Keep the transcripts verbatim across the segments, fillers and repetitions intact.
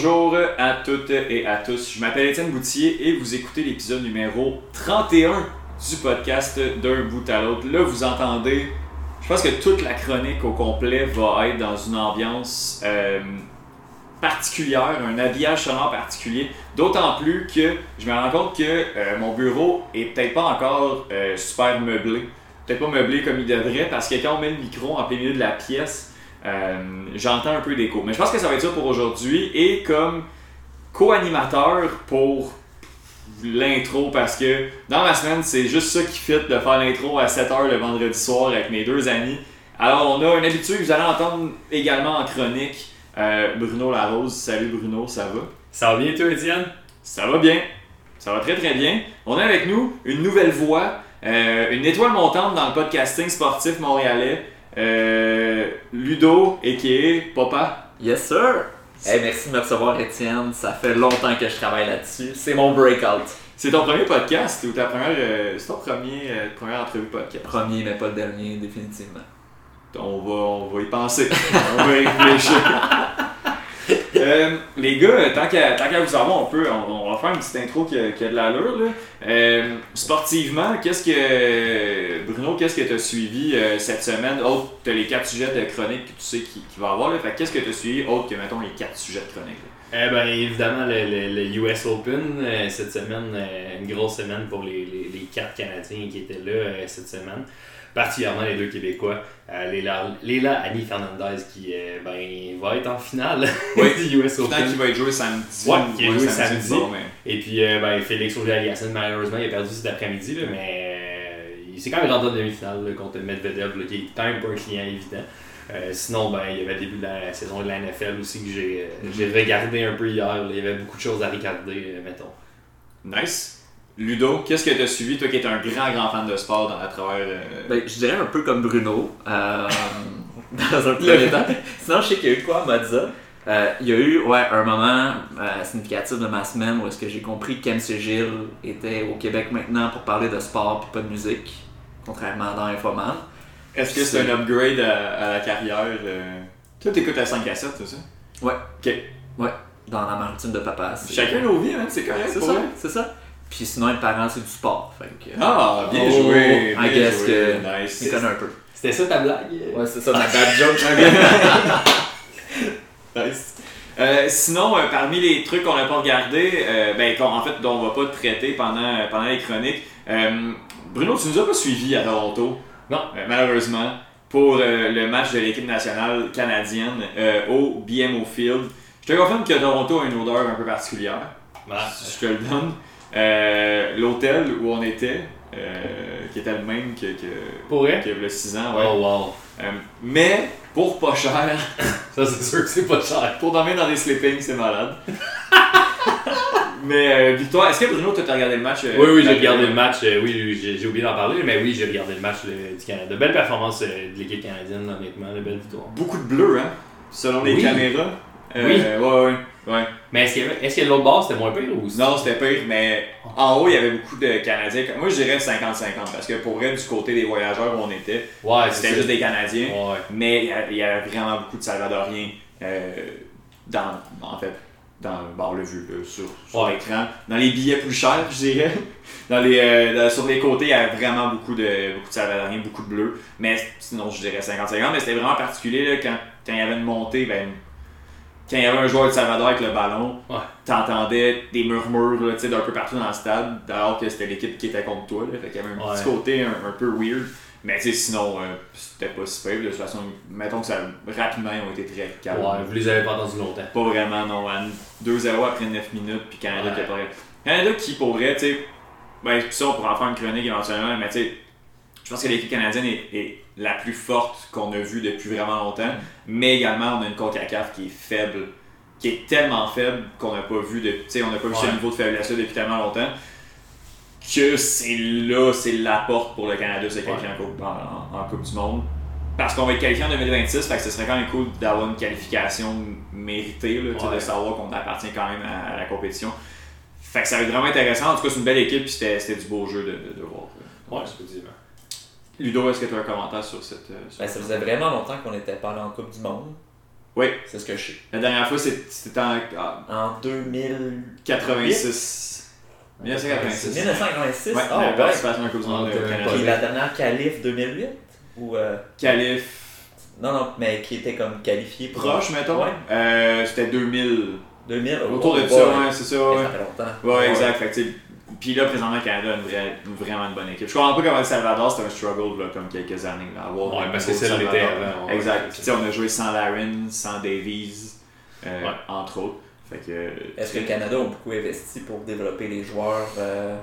Bonjour à toutes et à tous, je m'appelle Étienne Boutier et vous écoutez l'épisode numéro trente et un du podcast D'un bout à l'autre. Là, vous entendez, je pense que toute la chronique au complet va être dans une ambiance euh, particulière, un habillage sonore particulier, d'autant plus que je me rends compte que euh, mon bureau est peut-être pas encore euh, super meublé, peut-être pas meublé comme il devrait, parce que quand on met le micro en plein milieu de la pièce, Euh, j'entends un peu d'écho. Mais je pense que ça va être ça pour aujourd'hui. Et comme co-animateur pour l'intro, parce que dans ma semaine, c'est juste ça qui fit de faire l'intro à sept heures le vendredi soir avec mes deux amis. Alors, on a un habitué que vous allez entendre également en chronique, euh, Bruno Larose. Salut Bruno, ça va? Ça va bien toi, Étienne? Ça va bien. Ça va très très bien. On a avec nous une nouvelle voix, euh, une étoile montante dans le podcasting sportif montréalais. Euh, Ludo, a k a. Papa. Yes sir! Hey, merci de me recevoir, Étienne. Ça fait longtemps que je travaille là-dessus. C'est mon breakout. C'est ton premier podcast ou ta première, euh, c'est ton premier, euh, première entrevue podcast? Premier, mais pas le dernier, définitivement. On va, on va y penser. On va y réfléchir. euh, les gars, tant qu'à, tant qu'à vous avoir, on peut, on, on va faire une petite intro qui a, qui a de l'allure. Là. Euh, sportivement, qu'est-ce que Bruno, qu'est-ce que tu as suivi euh, cette semaine? Autre, tu as les quatre sujets de chronique que tu sais qu'il qui va y avoir. Là. Fait, qu'est-ce que tu as suivi autre que, mettons, les quatre sujets de chronique? Eh ben, évidemment, le, le, le U S Open, euh, cette semaine, euh, une grosse semaine pour les, les, les quatre Canadiens qui étaient là euh, cette semaine. Particulièrement les deux Québécois, euh, Leila, Leila Annie Fernandez qui euh, ben, va être en finale oui. du U S Open. Tant qu'il va être joué samedi. Ouais, qui va jouer samedi. samedi. Bon, mais... Et puis euh, ben, Félix Auger-Aliassime, malheureusement, il a perdu cet après-midi, là, mais euh, il s'est quand même rentré en demi-finale là, contre Medvedev, là, qui est quand même pas un client évident. Euh, sinon, ben, il y avait le début de la saison de la N F L aussi que j'ai, euh, j'ai regardé un peu hier. Là. Il y avait beaucoup de choses à regarder, euh, mettons. Nice. Ludo, qu'est-ce que tu as suivi, toi qui es un grand, grand fan de sport dans, à travers... Euh... Ben, je dirais un peu comme Bruno, euh, dans un premier temps. Sinon, je sais qu'il y a eu quoi à Mazza. Euh, il y a eu ouais, un moment euh, significatif de ma semaine où est-ce que j'ai compris que Kem Gilles était au Québec maintenant pour parler de sport et pas de musique, contrairement dans Infoman. Est-ce que c'est, c'est un upgrade à, à la carrière? Euh... Toi, t'écoutes à cinq à sept, c'est ça? Ouais. Ok. Ouais, dans la routine de papa. C'est... Chacun nos vies, hein? C'est correct. C'est pour ça, vrai. c'est ça. Puis sinon, être parent, c'est du sport. Fait que, ah, bien oh, joué! Bien I guess joué. que Nice. tu connais un peu. C'était ça ta blague? Ouais, c'est ça, ma bad joke. Nice. Euh, sinon, euh, parmi les trucs qu'on n'a pas regardés, euh, ben, en fait, dont on va pas traiter pendant, pendant les chroniques, euh, Bruno, tu nous as pas suivis à Toronto? Non. Euh, malheureusement, pour euh, le match de l'équipe nationale canadienne euh, au B M O Field. Je te confirme que Toronto a une odeur un peu particulière. Ah. Je te le donne. Euh, l'hôtel où on était, euh, qui était le même que, que, pour vrai? que le six ans. Ouais. Oh wow. Euh, mais pour pas cher. Ça, c'est sûr que c'est pas cher. Pour dormir dans des sleepings, c'est malade. Mais euh, Victoire, est-ce que Bruno, tu as regardé le match? Euh, oui, oui, j'ai regardé le match. Euh, oui, j'ai, j'ai oublié d'en parler, mais oui, j'ai regardé le match euh, du Canada. Belle performance euh, de l'équipe canadienne, honnêtement, de belle victoire. Beaucoup de bleu, hein? Selon les oui. caméras. Euh, oui. Ouais, ouais, ouais. Mais est-ce, qu'il y avait, est-ce que l'autre bord c'était moins pire ou aussi? Non, c'était pire, mais en haut, il y avait beaucoup de Canadiens. Moi, je dirais cinquante cinquante, parce que pour vrai, du côté des voyageurs où on était, ouais, c'était c'est juste ça. des Canadiens. Ouais. Mais il y avait vraiment beaucoup de Salvadoriens euh, dans, en fait, dans bon, on l'a vu là, sur, sur ouais. l'écran. Dans les billets plus chers, je dirais. Dans les, euh, dans, sur les côtés, il y avait vraiment beaucoup de, beaucoup de Salvadoriens, beaucoup de bleus. Mais sinon, je dirais cinquante cinquante. Mais c'était vraiment particulier là, quand, quand il y avait une montée. Ben, quand il y avait un joueur de Salvador avec le ballon, ouais. t'entendais des murmures là, d'un peu partout dans le stade, alors que c'était l'équipe qui était contre toi. Là, fait qu'il y avait un ouais. petit côté un, un peu weird. Mais sinon, euh, c'était pas si pire. De toute façon, mettons que ça, rapidement, ils ont été très calmes. Ouais, vous les avez pas entendus longtemps. Pas vraiment, non. deux zéro après neuf minutes, puis Canada ouais. qui a pas... Canada qui, pour vrai, tu sais, ben, ça, on pourra en faire une chronique éventuellement, mais tu sais, je pense que l'équipe canadienne est, est la plus forte qu'on a vue depuis vraiment longtemps, mm. mais également, on a une CONCACAF qui est faible, qui est tellement faible qu'on n'a pas vu, de, tu sais, on n'a pas vu ouais. ce niveau de faiblesse-là depuis tellement longtemps, que c'est là, c'est la porte pour le Canada, c'est qualifier ouais. en, coupe, en, en Coupe du Monde. Parce qu'on va être qualifié en deux mille vingt-six, fait que ce serait quand même cool d'avoir une qualification méritée, là, ouais. de savoir qu'on appartient quand même à, à la compétition. Fait que ça va être vraiment intéressant. En tout cas, c'est une belle équipe, puis c'était, c'était du beau jeu de, de, de voir. Ouais, effectivement. Ludo, est-ce que tu as un commentaire sur cette... Sur ben, ça faisait vraiment longtemps qu'on n'était pas allé en Coupe du Monde. Oui. C'est ce que je sais. La dernière fois, c'était en, en deux mille quatre-vingt-six. mille neuf cent quatre-vingt-six. mille neuf cent quatre-vinnsix. Ouais, oh, la ouais. participation à la Coupe du Monde euh, Canada. Puis la dernière qualif deux mille huit ou euh... Qualif. Non, non, mais qui était comme qualifié pour. Proche, mettons. Ouais. Euh, c'était deux mille. deux mille. Autour oh, de ça, ouais, ouais, c'est ça. Ouais, ça fait longtemps. ouais, ouais. exact. Fait que, t'sais, puis là, présentement, le Canada a une vraie, une, vraiment une bonne équipe. Je comprends pas comment le Salvador, c'était un struggle là, comme quelques années. Là, avoir Ouais, un parce que niveau ça de l'était Salvador. avant. Ouais, Exact. ouais, Puis, t'sais, on a joué sans Larin, sans Davies, euh, Ouais. entre autres. Fait que, Est-ce que le Canada a beaucoup investi pour développer les joueurs euh...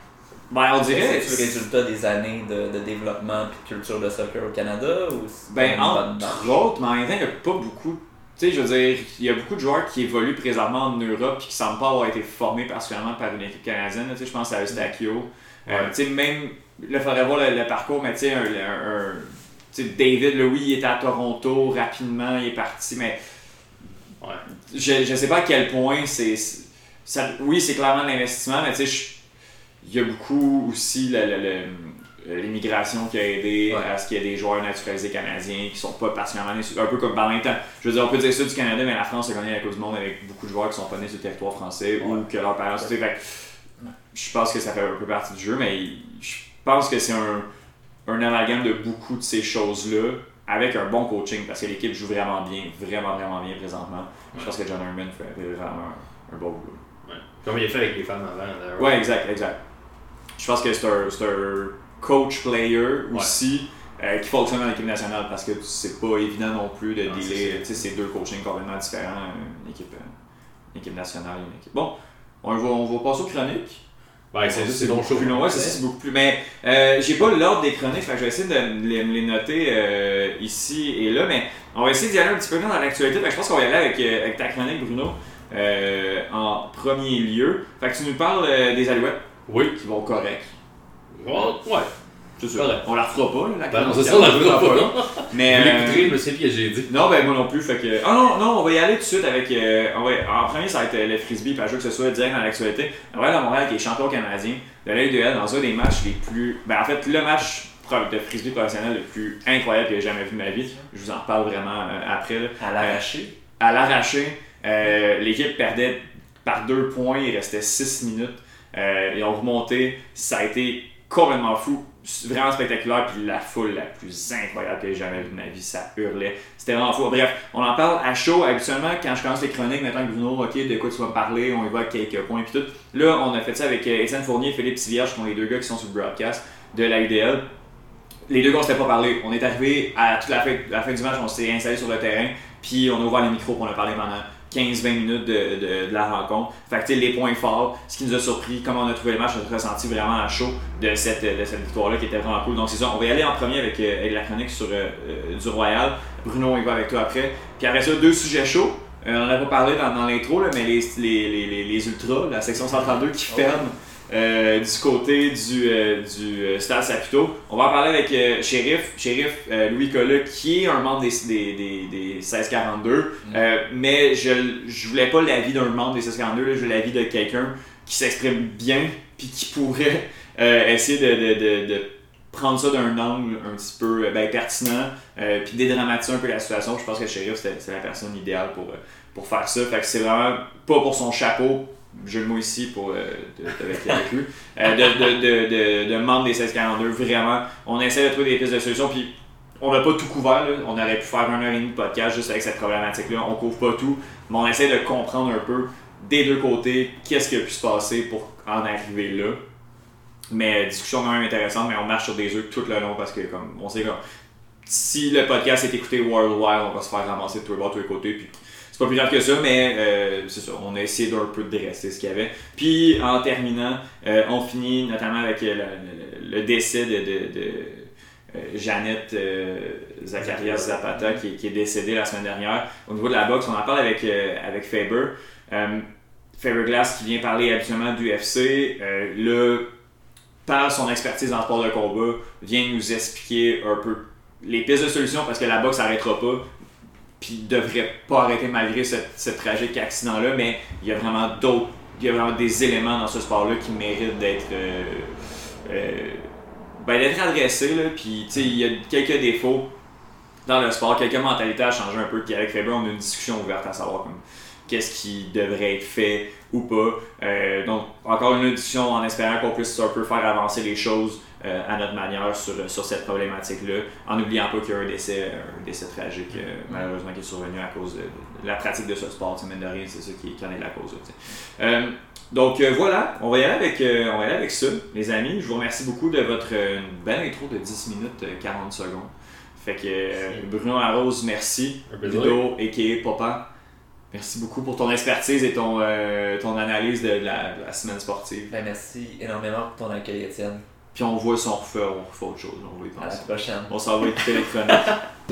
Ben, on dirait. C'est le résultat des années de, de développement et de culture de soccer au Canada ou c'est Ben, comme une bonne entre marche? autres, mais en même temps, il n'y a pas beaucoup. Tu sais, je veux dire, il y a beaucoup de joueurs qui évoluent présentement en Europe et qui ne semblent pas avoir été formés particulièrement par une équipe canadienne. Tu sais, je pense à Eustachio. Euh, Ouais. tu sais, même, là, il faudrait voir le, le parcours, mais tu sais, un, un, un tu sais, David, là, oui, il était à Toronto rapidement, il est parti, mais Ouais. je, je sais pas à quel point c'est. Ça, oui, c'est clairement de l'investissement, mais tu sais, je- il y a beaucoup aussi le, le, le, l'immigration qui a aidé Ouais. à ce qu'il y ait des joueurs naturalisés canadiens qui sont pas particulièrement nés sur, un peu comme en même temps. Je veux dire, on peut dire ça du Canada, mais la France a gagné la Coupe du Monde avec beaucoup de joueurs qui sont pas nés sur le territoire français Ouais. ou que leurs parents sont. Fait que je pense que ça fait un peu partie du jeu, mais je pense que c'est un, un amalgame de beaucoup de ces choses-là avec un bon coaching parce que l'équipe joue vraiment bien, vraiment, vraiment bien présentement. Je pense que John Herman fait vraiment un, un bon boulot. Ouais. Comme il a fait avec les femmes avant. D'ailleurs. Ouais, exact, exact. Je pense que c'est un, c'est un coach-player aussi euh, qui fonctionne dans l'équipe nationale parce que c'est pas évident non plus de Non, dealer. Tu sais, c'est deux coachings complètement différents, une équipe, une équipe nationale et une équipe. Bon, on va, on va passer aux chroniques. Ouais, c'est juste c'est ton beaucoup show. plus long. Ouais, c'est ça, c'est beaucoup plus. Mais euh, j'ai pas l'ordre des chroniques, fait que je vais essayer de les, les noter euh, ici et là. Mais on va essayer d'y aller un petit peu dans l'actualité. Fait que je pense qu'on va y aller avec, euh, avec ta chronique, Bruno, euh, en premier lieu. Fait que tu nous parles euh, des Alouettes Oui. qui vont correct. Ouais. Ouais. C'est ça. Correct. On la refera pas, là, la Ben non, chronique. c'est ça, on la fera pas. Mais. Vous euh, l'écouterez, je me sais plus ce que j'ai dit. Non, ben moi non plus. Fait que. Ah non, non, on va y aller tout de suite avec. Euh, on va, en premier, ça va être euh, le frisbee, puis à que ce soit direct dans l'actualité. Le Royal de Montréal qui est champion canadien de la Ligue deux L dans un des matchs les plus. Ben en fait, le match de frisbee professionnel le plus incroyable que j'ai jamais vu de ma vie. Je vous en reparle vraiment euh, après. Là. À l'arraché. Euh, à l'arraché, euh, l'équipe perdait par deux points, il restait six minutes. Euh, ils ont remonté, ça a été complètement fou. Vraiment spectaculaire, puis la foule la plus incroyable que j'ai jamais vue de ma vie, ça hurlait. C'était vraiment fou. Bref, on en parle à chaud. Habituellement, quand je commence les chroniques, maintenant que Bruno, ok, de quoi tu vas me parler, on y va avec quelques points, puis tout. Là, on a fait ça avec Étienne Fournier et Philippe Tivierge, qui sont les deux gars qui sont sur le broadcast de la U D L. Les deux gars, on s'était pas parlé. On est arrivé à toute la fin, la fin du match, on s'est installé sur le terrain, puis on a ouvert les micros, puis on a parlé pendant quinze vingt minutes de, de, de la rencontre. Fait que, tu sais, les points forts, ce qui nous a surpris, comment on a trouvé le match, on a ressenti vraiment à chaud de cette, de cette victoire-là qui était vraiment cool. Donc, c'est ça, on va y aller en premier avec, euh, avec la chronique sur euh, euh, du Royal. Bruno, il va avec toi après. Puis après ça, deux sujets chauds. Euh, on en a pas parlé dans, dans l'intro, là, mais les, les, les, les, les Ultras, la section cent trente-deux qui ferme euh, du côté du, euh, du euh, Stade Saputo. On va en parler avec euh, Shérif, Shérif euh, Louis Collat, qui est un membre des, des, des, des seize quarante-deux. Mm. Euh, mais je, je voulais pas l'avis d'un membre des seize quarante-deux, là, je voulais l'avis de quelqu'un qui s'exprime bien puis qui pourrait euh, essayer de, de, de, de prendre ça d'un angle un petit peu ben, pertinent euh, puis dédramatiser un peu la situation. Je pense que Shérif, c'est, c'est la personne idéale pour, pour faire ça. Fait que c'est vraiment pas pour son chapeau, jeu de mots ici pour, euh, de, de, avec, avec lui, euh, de, de, de, de, de membre des seize quarante-deux. Vraiment, on essaie de trouver des pistes de solutions. Puis on n'a pas tout couvert. Là. On aurait pu faire une heure et demie de podcast juste avec cette problématique-là. On couvre pas tout, mais on essaie de comprendre un peu des deux côtés qu'est-ce qui a pu se passer pour en arriver là. Mais discussion quand même intéressante, mais on marche sur des œufs tout le long parce que comme on sait que si le podcast est écouté worldwide, on va se faire ramasser de tous les bords, de tous les côtés. Puis c'est pas plus grave que ça, mais euh, c'est ça, on a essayé d'un peu de dresser ce qu'il y avait. Puis en terminant, euh, on finit notamment avec le, le, le décès de, de, de euh, Jeannette euh, Zacharias Zapata qui, qui est décédée la semaine dernière. Au niveau de la boxe, on en parle avec, euh, avec Faber. Euh, Faber Glass qui vient parler habituellement du U F C. Euh, là, par son expertise dans le sport de combat, vient nous expliquer un peu les pistes de solutions parce que la boxe n'arrêtera pas puis devrait pas arrêter malgré ce, ce tragique accident-là, mais il y a vraiment d'autres, il y a vraiment des éléments dans ce sport-là qui méritent d'être euh, euh, ben, d'être adressés, là, puis tu sais, il y a quelques défauts dans le sport, quelques mentalités à changer un peu. Puis avec Faber, on a une discussion ouverte à savoir comme, qu'est-ce qui devrait être fait ou pas. Euh, donc, encore une discussion en espérant qu'on puisse un peu faire avancer les choses euh, à notre manière sur, sur cette problématique-là, en n'oubliant pas qu'il y a un décès, un décès tragique, euh, malheureusement, qui est survenu à cause de, de la pratique de ce sport. Mine de rien, c'est ça qui, qui en est la cause. Euh, donc euh, voilà, on va, y aller avec, euh, on va y aller avec ça, les amis. Je vous remercie beaucoup de votre euh, belle intro de dix minutes quarante secondes. Fait que euh, Bruno Larose, merci. Ludo, a k a. Papa. Merci beaucoup pour ton expertise et ton, euh, ton analyse de la, de la semaine sportive. Ben, merci énormément pour ton accueil, Étienne. Puis on voit si on refait, on refait autre chose. On va y penser. À la prochaine. On s'en va écouter les chroniques.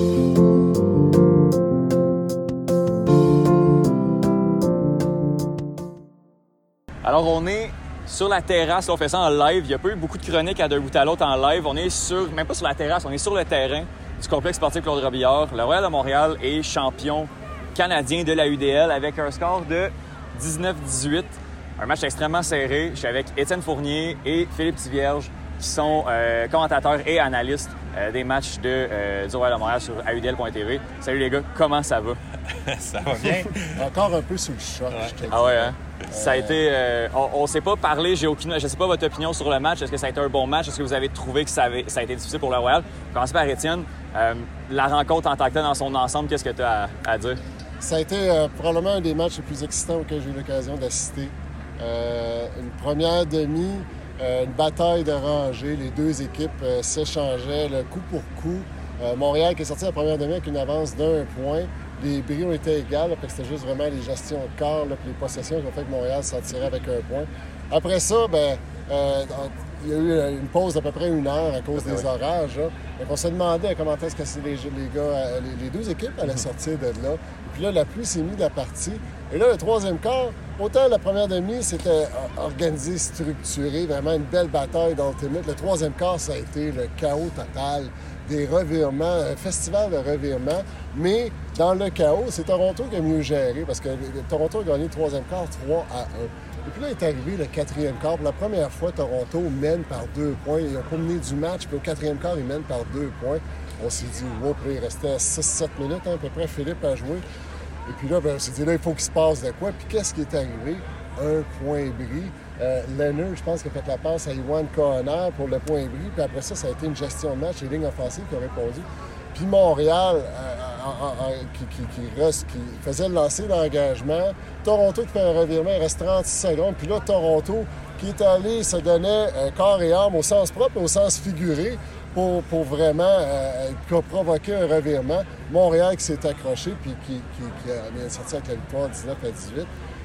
Alors on est sur la terrasse, on fait ça en live. Il n'y a pas eu beaucoup de chroniques à d'un bout à l'autre en live. On est sur, même pas sur la terrasse, on est sur le terrain du complexe sportif Claude Robillard. Le Royal de Montréal est champion canadien de la U D L avec un score de dix-neuf dix-huit. Un match extrêmement serré. Je suis avec Étienne Fournier et Philippe Tivierge qui sont euh, commentateurs et analystes euh, des matchs de, euh, du Royal de Montréal sur A U D L point T V. Salut les gars, comment ça va? Ça va bien. Encore un peu sous le choc, ouais. je te dis. Ah ouais, hein? Ça a été... Euh, on ne s'est pas parlé, j'ai aucune... Je sais pas votre opinion sur le match. Est-ce que ça a été un bon match? Est-ce que vous avez trouvé que ça, avait... ça a été difficile pour le Royal? Commencer par Étienne. Euh, la rencontre en tant que telle dans son ensemble, qu'est-ce que tu as à, à dire? Ça a été euh, probablement un des matchs les plus excitants auxquels j'ai eu l'occasion d'assister. Euh, une première demi, euh, une bataille de rangées. Les deux équipes euh, s'échangeaient le coup pour coup. Euh, Montréal qui est sorti la première demi avec une avance d'un point. Les bris ont été égales, là, parce que c'était juste vraiment les gestions de quart, là, puis les possessions qui ont fait que Montréal s'en tirait avec un point. Après ça, ben, euh, il y a eu une pause d'à peu près une heure à cause des orages. Là. Donc on se demandait comment est-ce que les, les gars, les, les deux équipes allaient sortir de là. Et puis là, la pluie s'est mise de la partie. Et là, le troisième quart, autant la première demi, c'était organisé, structuré, vraiment une belle bataille d'ultimate. Le troisième quart, ça a été le chaos total, des revirements, un festival de revirements. Mais dans le chaos, c'est Toronto qui a mieux géré parce que Toronto a gagné le troisième quart trois à un. Et puis là est arrivé le quatrième quart. Pour la première fois, Toronto mène par deux points. Ils ont promené du match, puis au quatrième quart, ils mènent par deux points. On s'est dit, wow, puis il restait six sept minutes hein, à peu près, Philippe a joué. Et puis là, ben, on s'est dit, là, il faut qu'il se passe de quoi. Puis qu'est-ce qui est arrivé? Un point bris. Euh, Leonard, je pense, qu'il a fait la passe à Iwan Kohner pour le point bris. Puis après ça, ça a été une gestion de match, les lignes offensives qui ont répondu. Puis Montréal, euh, en, en, qui, qui, qui, reste, qui faisait le lancer d'engagement. Toronto qui fait un revirement, il reste trente-six secondes. Puis là, Toronto qui est allé se donnait euh, corps et âme au sens propre et au sens figuré pour, pour vraiment euh, provoquer un revirement. Montréal qui s'est accroché puis qui, qui, qui a sorti avec la victoire dix-neuf à dix-huit.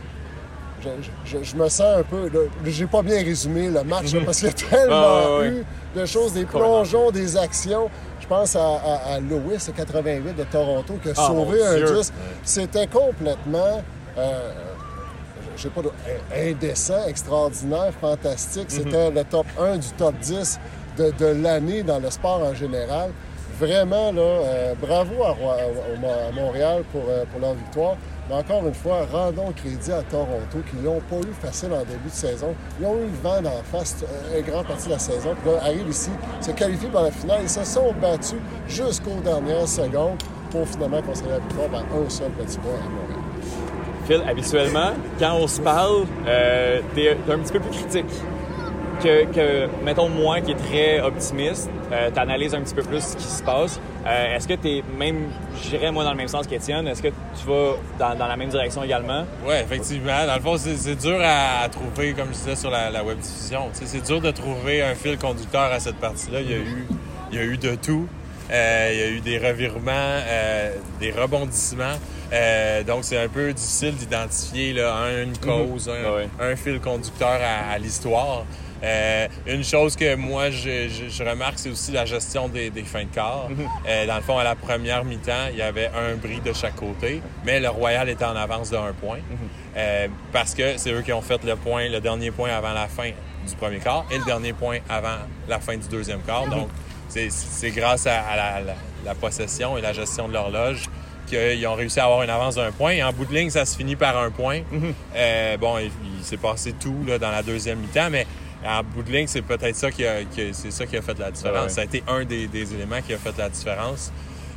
Je, je, je me sens un peu... Là, j'ai pas bien résumé le match là, parce qu'il y a tellement ah, ouais. eu de choses, des plongeons, des actions. Je pense à, à, à Lewis, quatre-vingt-huit de Toronto, qui a ah, sauvé un disque. C'était complètement... Euh, je sais pas, indécent, extraordinaire, fantastique. C'était mm-hmm. le top un du top dix de, de l'année dans le sport en général. Vraiment, là, euh, bravo à, à, à Montréal pour, euh, pour leur victoire. Mais encore une fois, rendons crédit à Toronto qui l'ont pas eu facile en début de saison. Ils ont eu le vent d'en face une grande partie de la saison. Puis là, arrivent ici, se qualifient pour la finale. Ils se sont battus jusqu'aux dernières secondes pour finalement conserver la victoire par un seul petit point à Montréal. Phil, habituellement, quand on se parle, euh, t'es, t'es un petit peu plus critique que, que, mettons, moi qui est très optimiste. Euh, t'analyses un petit peu plus ce qui se passe. Euh, est-ce que t'es même, je dirais moi dans le même sens qu'Étienne, est-ce que tu vas dans, dans la même direction également? Oui, effectivement. Dans le fond, c'est, c'est dur à, à trouver, comme je disais sur la, la web diffusion. T'sais, c'est dur de trouver un fil conducteur à cette partie-là. Il y a eu, il y a eu de tout. Euh, il y a eu des revirements, euh, des rebondissements. Euh, donc, c'est un peu difficile d'identifier là, une cause, mm-hmm. un, ouais. un fil conducteur à, à l'histoire. Euh, une chose que moi, je, je, je remarque, c'est aussi la gestion des, des fins de quart. Mm-hmm. Euh, dans le fond, à la première mi-temps, il y avait un bris de chaque côté, mais le Royal était en avance de un point. Mm-hmm. Euh, parce que c'est eux qui ont fait le point, le dernier point avant la fin du premier quart et le dernier point avant la fin du deuxième quart. Mm-hmm. Donc, c'est, c'est grâce à, à la, la, la possession et la gestion de l'horloge qu'ils ont réussi à avoir une avance d'un point. Et en bout de ligne, ça se finit par un point. Mm-hmm. Euh, bon, il, il s'est passé tout là, dans la deuxième mi-temps, mais en bout de ligne, c'est peut-être ça qui a, qui a, c'est ça qui a fait la différence. Ouais. Ça a été un des, des éléments qui a fait la différence.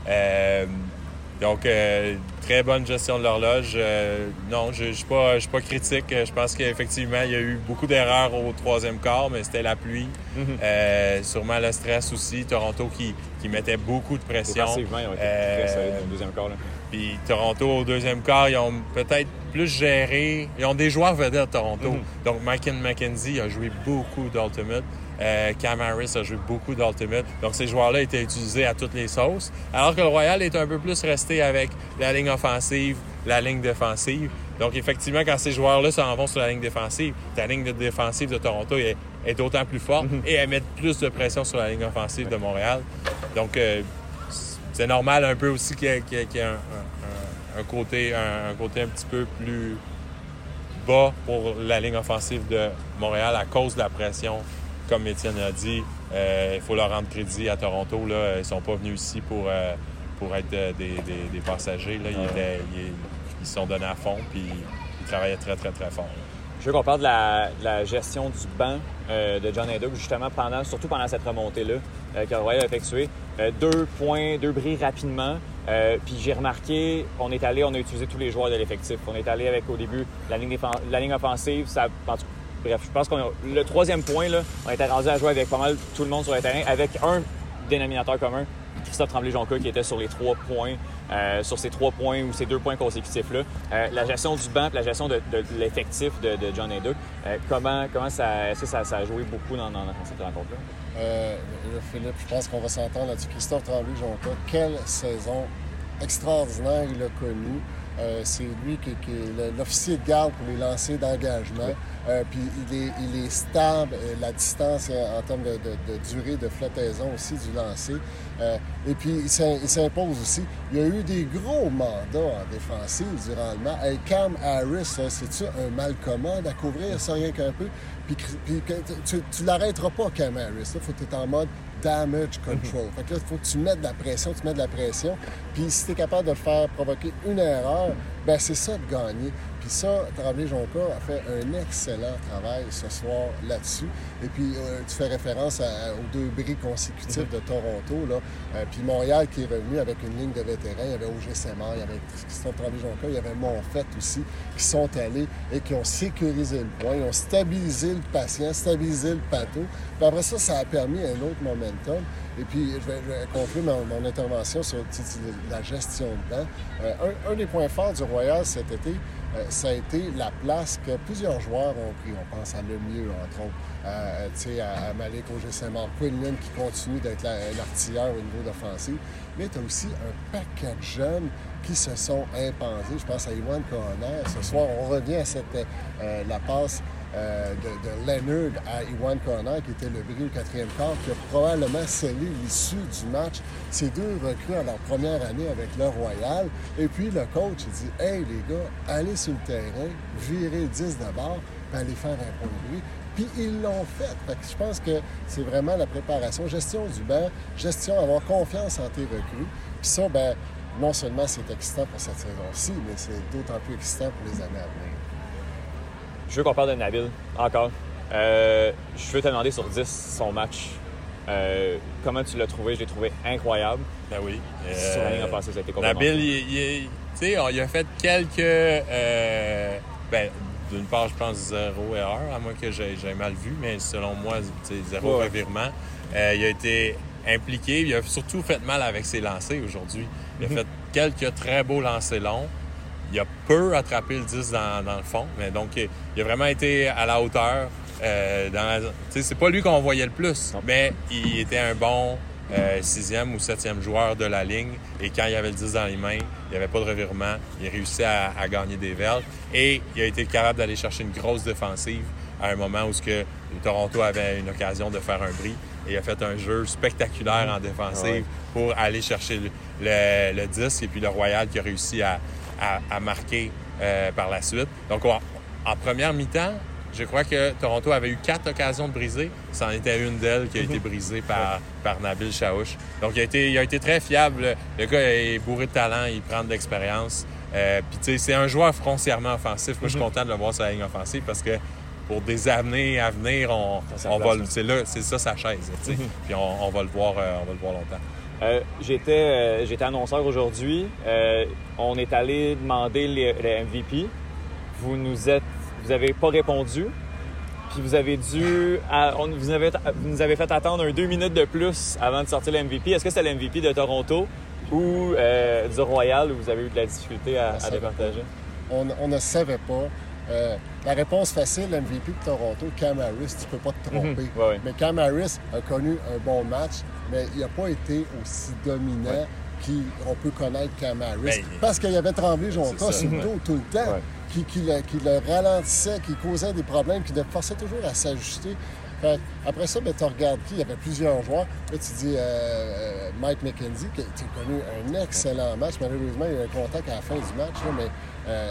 Euh, donc, euh, très bonne gestion de l'horloge. Euh, non, je ne suis pas, pas critique. Je pense qu'effectivement, il y a eu beaucoup d'erreurs au troisième quart, mais c'était la pluie. Mm-hmm. Euh, sûrement le stress aussi. Toronto qui, qui mettait beaucoup de pression. Défensivement, ils ont été euh, très solides au deuxième quart. Là. Puis Toronto, au deuxième quart, ils ont peut-être plus géré. Ils ont des joueurs vedettes, Toronto. Mm-hmm. Donc, Mike McKenzie a joué beaucoup d'Ultimate. Euh, Cam Harris a joué beaucoup d'Ultimate. Donc, ces joueurs-là étaient utilisés à toutes les sauces. Alors que le Royal est un peu plus resté avec la ligne offensive, la ligne défensive. Donc, effectivement, quand ces joueurs-là s'en vont sur la ligne défensive, ta ligne de défensive de Toronto est, est d'autant plus forte mm-hmm. et elle met plus de pression sur la ligne offensive de Montréal. Donc, euh, c'est normal un peu aussi qu'il y ait, qu'il y ait, qu'il y ait un, un, un, côté, un, un côté un petit peu plus bas pour la ligne offensive de Montréal à cause de la pression. Comme Étienne a dit, euh, il faut leur rendre crédit à Toronto. Là, ils ne sont pas venus ici pour, euh, pour être des, des, des passagers. Là. Ils, étaient, ils, ils se sont donnés à fond puis ils travaillaient très, très, très fort. Là. Je veux qu'on parle de la, de la gestion du banc euh, de John Haydock, justement, pendant, surtout pendant cette remontée-là euh, que le Royal a effectuée. Euh, deux points, deux bris rapidement. Euh, puis j'ai remarqué, on est allé, on a utilisé tous les joueurs de l'effectif. On est allé avec, au début, la ligne, défense, la ligne offensive. Ça, en tout, bref, je pense qu'on a, le troisième point, là, on était rendu à jouer avec pas mal tout le monde sur le terrain, avec un dénominateur commun, Christophe Tremblay-Jonca, qui était sur les trois points, euh, sur ces trois points ou ces deux points consécutifs-là. Euh, la gestion du banc, la gestion de, de, de l'effectif de, de John Haydock, euh, comment, comment ça, est-ce que ça, ça a joué beaucoup dans, dans, dans cette rencontre-là? Euh, Philippe, je pense qu'on va s'entendre là-dessus. Christophe Tremblay-Jonca, quelle saison extraordinaire il a connue. Euh, c'est lui qui, qui est l'officier de garde pour les lancers d'engagement. Euh, puis il est, il est stable, euh, la distance en termes de, de, de durée de flottaison aussi du lancer. Euh, et puis il s'impose aussi. Il y a eu des gros mandats en défensive durant le match. Hey, Cam Harris, c'est-tu un mal commode à couvrir, ça rien qu'un peu? Puis, puis tu, tu l'arrêteras pas, Cam Harris. Il faut que tu es en mode damage control. Fait que là, il faut que tu mettes de la pression, tu mets de la pression. Puis si tu es capable de le faire provoquer une erreur, ben c'est ça de gagner. Puis ça, Tremblay-Jonca a fait un excellent travail ce soir là-dessus. Et puis, euh, tu fais référence à, aux deux bris consécutifs de Toronto. Là. Euh, puis Montréal qui est revenu avec une ligne de vétérans. Il y avait O G Semard, il y avait Christophe Tremblay-Jonca, il y avait Monfette aussi, qui sont allés et qui ont sécurisé le point. Ils ont stabilisé le patient, stabilisé le bateau. Puis après ça, ça a permis un autre momentum. Et puis, je vais, je vais conclure mon, mon intervention sur la gestion de banc. Euh, un, un des points forts du Royal cet été, euh, ça a été la place que plusieurs joueurs ont pris. On pense à Lemieux, entre autres, euh, à, à Malik Auger-Saint-Maur, Quinlan qui continue d'être l'artilleur au niveau d'offensive. Mais tu as aussi un paquet de jeunes qui se sont imposés. Je pense à Iwan Connor. Ce soir, on revient à cette, euh, la passe Euh, de, de Leonard à Iwan Connor, qui était le bris au quatrième quart, qui a probablement scellé l'issue du match. Ces deux recrues à leur première année avec le Royal. Et puis le coach, il dit « Hey les gars, allez sur le terrain, virez dix de bord, puis allez faire un point de bris. » Puis ils l'ont fait. Fait que je pense que c'est vraiment la préparation, gestion du banc, gestion, avoir confiance en tes recrues. Puis ça, ben non seulement c'est excitant pour cette saison-ci, mais c'est d'autant plus excitant pour les années à venir. Je veux qu'on parle de Nabil, encore. Euh, je veux te demander sur dix son match. Euh, comment tu l'as trouvé? Je l'ai trouvé incroyable. Ben oui. Euh, sur la ligne offensive, ça a été complètement... Nabil, il, il, tu sais, il a fait quelques... Euh, ben, d'une part, je pense zéro erreur, à moins que j'ai mal vu, mais selon moi, zéro ouais. revirement. Euh, il a été impliqué, il a surtout fait mal avec ses lancers aujourd'hui. Il a mm-hmm. fait quelques très beaux lancers longs. Il a peu attrapé le dix dans, dans le fond, mais donc il a vraiment été à la hauteur. Euh, dans la, c'est pas lui qu'on voyait le plus, mais il était un bon euh, sixième ou septième joueur de la ligne. Et quand il avait le dix dans les mains, il n'y avait pas de revirement. Il a réussi à, à gagner des verges. Et il a été capable d'aller chercher une grosse défensive à un moment où ce que Toronto avait une occasion de faire un bris. Et il a fait un jeu spectaculaire en défensive ouais. pour aller chercher le, le, le dix. Et puis le Royal qui a réussi à À, à marquer euh, par la suite. Donc, en, en première mi-temps, je crois que Toronto avait eu quatre occasions de briser. C'en était une d'elles qui a été brisée par, par Nabil Chaouch. Donc, il a, été, il a été très fiable. Le gars est bourré de talent, il prend de l'expérience. Euh, Puis, tu sais, c'est un joueur foncièrement offensif. Moi, je suis content de le voir sur la ligne offensive parce que pour des années à venir, on, on va, c'est là, c'est ça sa chaise. Mm-hmm. Puis, on, on va le voir, euh, on va le voir longtemps. Euh, j'étais, euh, j'étais annonceur aujourd'hui. Euh, on est allé demander les, les M V P. Vous nous êtes, vous avez pas répondu. Puis vous avez dû, à, on, vous, avez, vous nous avez fait attendre un deux minutes de plus avant de sortir le M V P. Est-ce que c'était le M V P de Toronto ou euh, du Royal où vous avez eu de la difficulté à, à départager? On, on ne savait pas. Euh, la réponse facile, M V P de Toronto, Cam Harris, tu peux pas te tromper. Mm-hmm. Ouais, ouais. Mais Cam Harris a connu un bon match, mais il n'a pas été aussi dominant ouais. qu'on peut connaître Cam Harris. Ben, parce qu'il y avait Tremblay-Jonca sur le dos tout le temps, ouais. qui, qui, le, qui le ralentissait, qui causait des problèmes, qui le forçait toujours à s'ajuster. Fait, après ça, ben, tu regardes qui? Il y avait plusieurs joueurs. Là, tu dis euh, Mike McKenzie, qui a connu un excellent match. Malheureusement, il y a eu un contact à la fin du match, là, mais euh,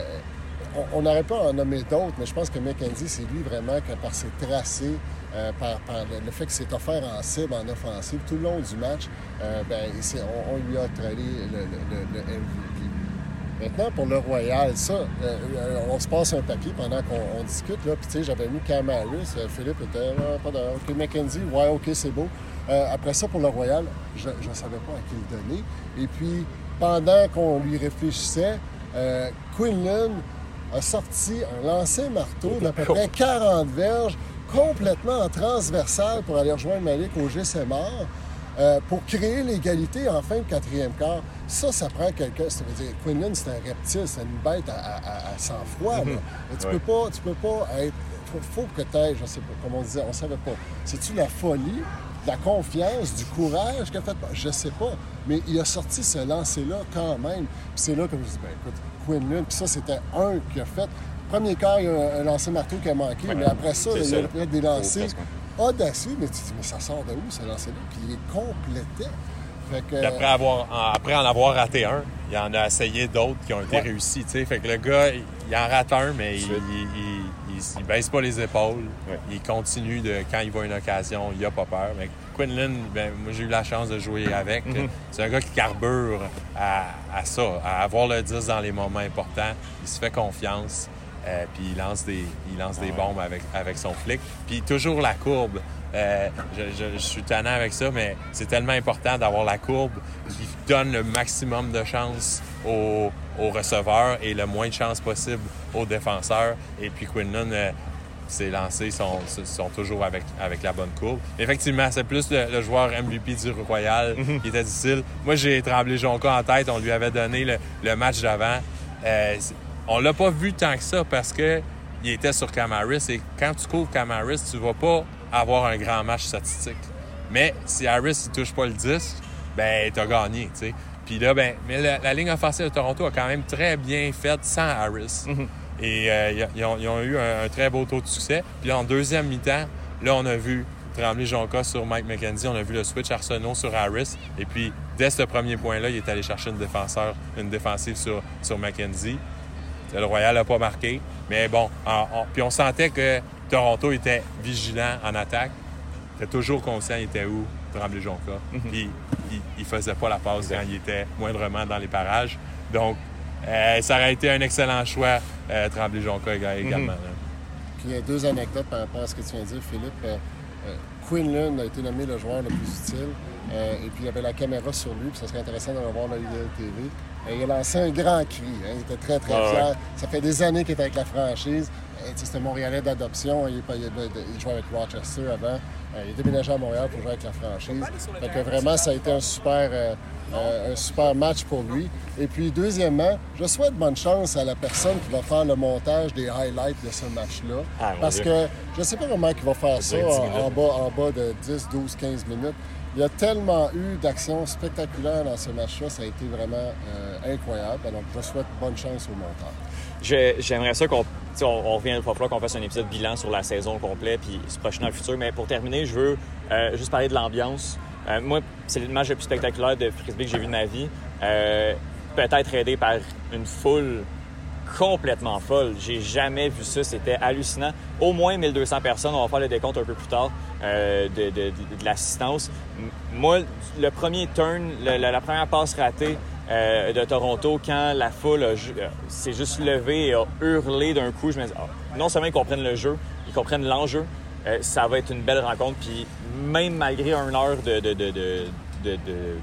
on n'aurait pas à en nommer d'autres, mais je pense que McKenzie, c'est lui vraiment que par ses tracés, euh, par, par le, le fait qu'il s'est offert en cible, en offensive, tout le long du match, euh, ben, on, on lui a tralé le, le, le, le M V P. Maintenant, pour le Royal, ça, euh, on se passe un papier pendant qu'on on discute. Là, puis, tu sais, j'avais mis Cam Harris, euh, Philippe était là, pas de. OK, McKenzie, ouais, OK, c'est beau. Euh, après ça, pour le Royal, je ne savais pas à qui le donner. Et puis, pendant qu'on lui réfléchissait, euh, Quinlan a sorti un lancer marteau d'à peu près quarante verges, complètement en transversal pour aller rejoindre Malik au G C M R, euh, pour créer l'égalité en fin de quatrième quart. Ça, ça prend quelqu'un. Ça veut dire, Quinlan, c'est un reptile, c'est une bête à, à, à sang-froid. Mm-hmm. Tu, ouais. peux pas, tu peux pas être. Faut, faut que tu aies, je sais pas, comme on disait, on savait pas. C'est-tu la folie, la confiance, du courage qu'il a fait? Je sais pas. Mais il a sorti ce lancer-là quand même. Puis c'est là, comme je dis, ben écoute, Quinlan, puis ça, c'était un qui a fait. Premier quart, il y a un lancer marteau qui a manqué, ouais, mais après ça, il y a peut-être des lancers oh, audacieux, mais tu te dis, mais ça sort de où, ce lancer-là? Puis il est complété. Fait que... après, avoir, après en avoir raté un, il en a essayé d'autres qui ont été ouais. réussis. T'sais. Fait que le gars, il, il en rate un, mais il, il, il, il, il baisse pas les épaules. Ouais. Il continue de, quand il voit une occasion, il a pas peur. Mais Quinlan, ben, moi j'ai eu la chance de jouer avec. Mm-hmm. C'est un gars qui carbure à, à ça, à avoir le dix dans les moments importants. Il se fait confiance. Euh, puis il lance des, il lance des bombes avec, avec son flic. Puis toujours la courbe. Euh, je, je, je suis tannant avec ça, mais c'est tellement important d'avoir la courbe qui donne le maximum de chance aux, aux receveurs et le moins de chance possible aux défenseurs. Et puis Quinlan, euh, ses lancers sont, sont toujours avec, avec la bonne courbe. Effectivement, c'est plus le, le joueur M V P du Royal mm-hmm. qui était difficile. Moi, j'ai Tremblay-Jonca en tête. On lui avait donné le, le match d'avant. Euh, on l'a pas vu tant que ça parce que il était sur Cam Harris. Et quand tu couvres Cam Harris, tu vas pas avoir un grand match statistique. Mais si Harris ne touche pas le dix, ben t'as gagné, tu sais. Puis là, ben, mais la, la ligne offensive de Toronto a quand même très bien fait sans Harris. Mm-hmm. Et euh, ils, ont, ils ont eu un, un très beau taux de succès. Puis là, en deuxième mi-temps, là, on a vu Tremblay-Jonca sur Mike McKenzie, on a vu le switch Arsenault sur Harris. Et puis, dès ce premier point-là, il est allé chercher une défenseur, une défensive sur, sur McKenzie. Le Royal n'a pas marqué. Mais bon, en, en, puis on sentait que Toronto était vigilant en attaque. Il était toujours conscient il était où, Tremblay-Jonca. Mm-hmm. Puis il ne faisait pas la passe quand il était moindrement dans les parages. Donc, euh, ça aurait été un excellent choix, euh, Tremblay-Jonca également. Mm-hmm. Puis il y a deux anecdotes par rapport à ce que tu viens de dire, Philippe. Euh, euh, Quinlan a été nommé le joueur le plus utile. Euh, et puis il y avait la caméra sur lui, puis ça serait intéressant de le voir dans la vidéo de T V. Et il a lancé un grand cri. Hein. Il était très, très ah, fier. Ouais. Ça fait des années qu'il est avec la franchise. C'était un Montréalais d'adoption. Il, il, il jouait avec Rochester avant. Il est déménagé à Montréal pour jouer avec la franchise. Fait que vraiment, ça a été un super, euh, un super match pour lui. Et puis, deuxièmement, je souhaite bonne chance à la personne qui va faire le montage des highlights de ce match-là. Ah, parce que je ne sais pas comment il va faire ça en, en, bas, en bas de dix, douze, quinze minutes. Il y a tellement eu d'actions spectaculaires dans ce match-là. Ça a été vraiment euh, incroyable. Donc, je souhaite bonne chance au montage. Je, j'aimerais ça qu'on on, on revient, il va falloir qu'on fasse un épisode bilan sur la saison complète puis se projeter dans le futur. Mais pour terminer, je veux euh, juste parler de l'ambiance. Euh, moi, c'est le match le plus spectaculaire de Frisbee que j'ai vu de ma vie. Euh, peut-être aidé par une foule complètement folle. J'ai jamais vu ça. C'était hallucinant. Au moins mille deux cents personnes. On va faire le décompte un peu plus tard euh, de, de, de, de l'assistance. Moi, le premier turn, le, la, la première passe ratée, Euh, de Toronto, quand la foule a, euh, s'est juste levée et a hurlé d'un coup, je me dis, oh, non seulement ils comprennent le jeu, ils comprennent l'enjeu, euh, ça va être une belle rencontre. Puis même malgré une heure de, de, de, de, de, de,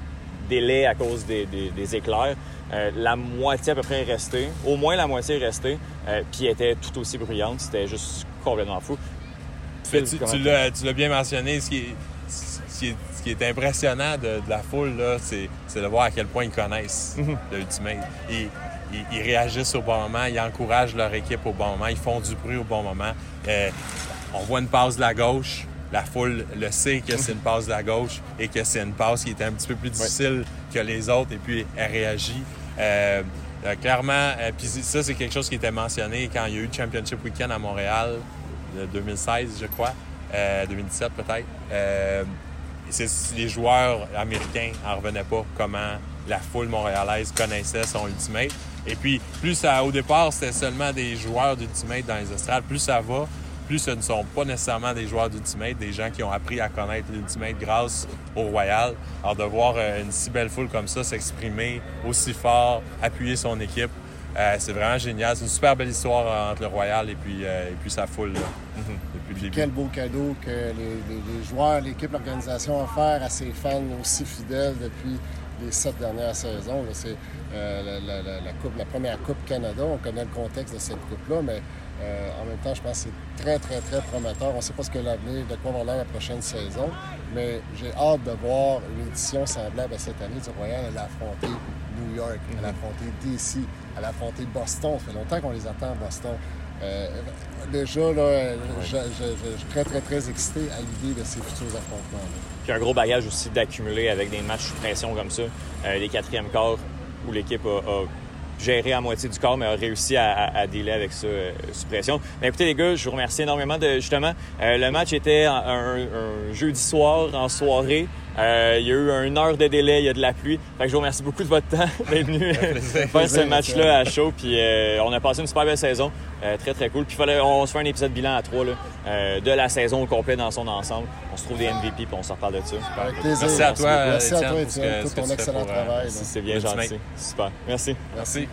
délai à cause des, des, des éclairs. Euh, la moitié à peu près est restée, au moins la moitié est restée, euh, puis était tout aussi bruyante. C'était juste complètement fou. Phil, tu, tu, l'as, tu l'as bien mentionné, ce qui est, ce qui est, ce qui est impressionnant de, de la foule, là, c'est, c'est de voir à quel point ils connaissent mm-hmm. le Ultimate. Ils, ils, ils réagissent au bon moment, ils encouragent leur équipe au bon moment, ils font du bruit au bon moment. Euh, on voit une passe de la gauche, la foule le sait que c'est une passe de la gauche et que c'est une passe qui est un petit peu plus difficile ouais. que les autres, et puis elle réagit. Euh, euh, clairement, euh, puis ça, c'est quelque chose qui était mentionné quand il y a eu le Championship Weekend à Montréal, de deux mille seize, je crois, euh, deux mille dix-sept peut-être. Euh, c'est, les joueurs américains n'en revenaient pas comment la foule montréalaise connaissait son Ultimate. Et puis, plus ça, au départ, c'était seulement des joueurs d'Ultimate dans les estrades, plus ça va, plus ce ne sont pas nécessairement des joueurs d'Ultimate, des gens qui ont appris à connaître l'Ultimate grâce au Royal. Alors, de voir une si belle foule comme ça s'exprimer aussi fort, appuyer son équipe, euh, c'est vraiment génial. C'est une super belle histoire entre le Royal et puis, euh, et puis sa foule, là, mm-hmm. depuis le début. Quel beau cadeau que les, les, les joueurs, l'équipe, l'organisation ont offert à ses fans aussi fidèles depuis les sept dernières saisons. Là, c'est euh, la, la, la, coupe, la première Coupe Canada. On connaît le contexte de cette coupe-là, mais euh, en même temps, je pense que c'est très, très, très prometteur. On ne sait pas ce que l'avenir, de quoi va l'air la prochaine saison, mais j'ai hâte de voir une édition semblable à cette année du Royal. Elle a affronté New York, elle a affronté D C, elle a affronté Boston. Ça fait longtemps qu'on les attend à Boston. Euh, déjà, là, ouais. je, je, je, je suis très, très, très excité à l'idée de ces futurs affrontements-là. Puis un gros bagage aussi d'accumuler avec des matchs sous pression comme ça, euh, les quatrièmes quarts où l'équipe a, a géré à moitié du corps, mais a réussi à, à, à dealer avec ça euh, sous pression. Mais écoutez les gars, je vous remercie énormément de justement. Euh, le match était un, un, un jeudi soir, en soirée. Euh, il y a eu une heure de délai, il y a de la pluie. Fait que je vous remercie beaucoup de votre temps d'être venu faire ce match-là à chaud. Puis euh, on a passé une super belle saison. Euh, très, très cool. Puis fallait, on se fait un épisode bilan à trois là, euh, de la saison au complet dans son ensemble. On se trouve des M V P puis on s'en reparle de ça. Avec plaisir. Merci à toi, Merci Étienne, à toi, Étienne. Tout ton excellent pour, travail. Euh, c'est bien gentil. Super. Merci. Merci.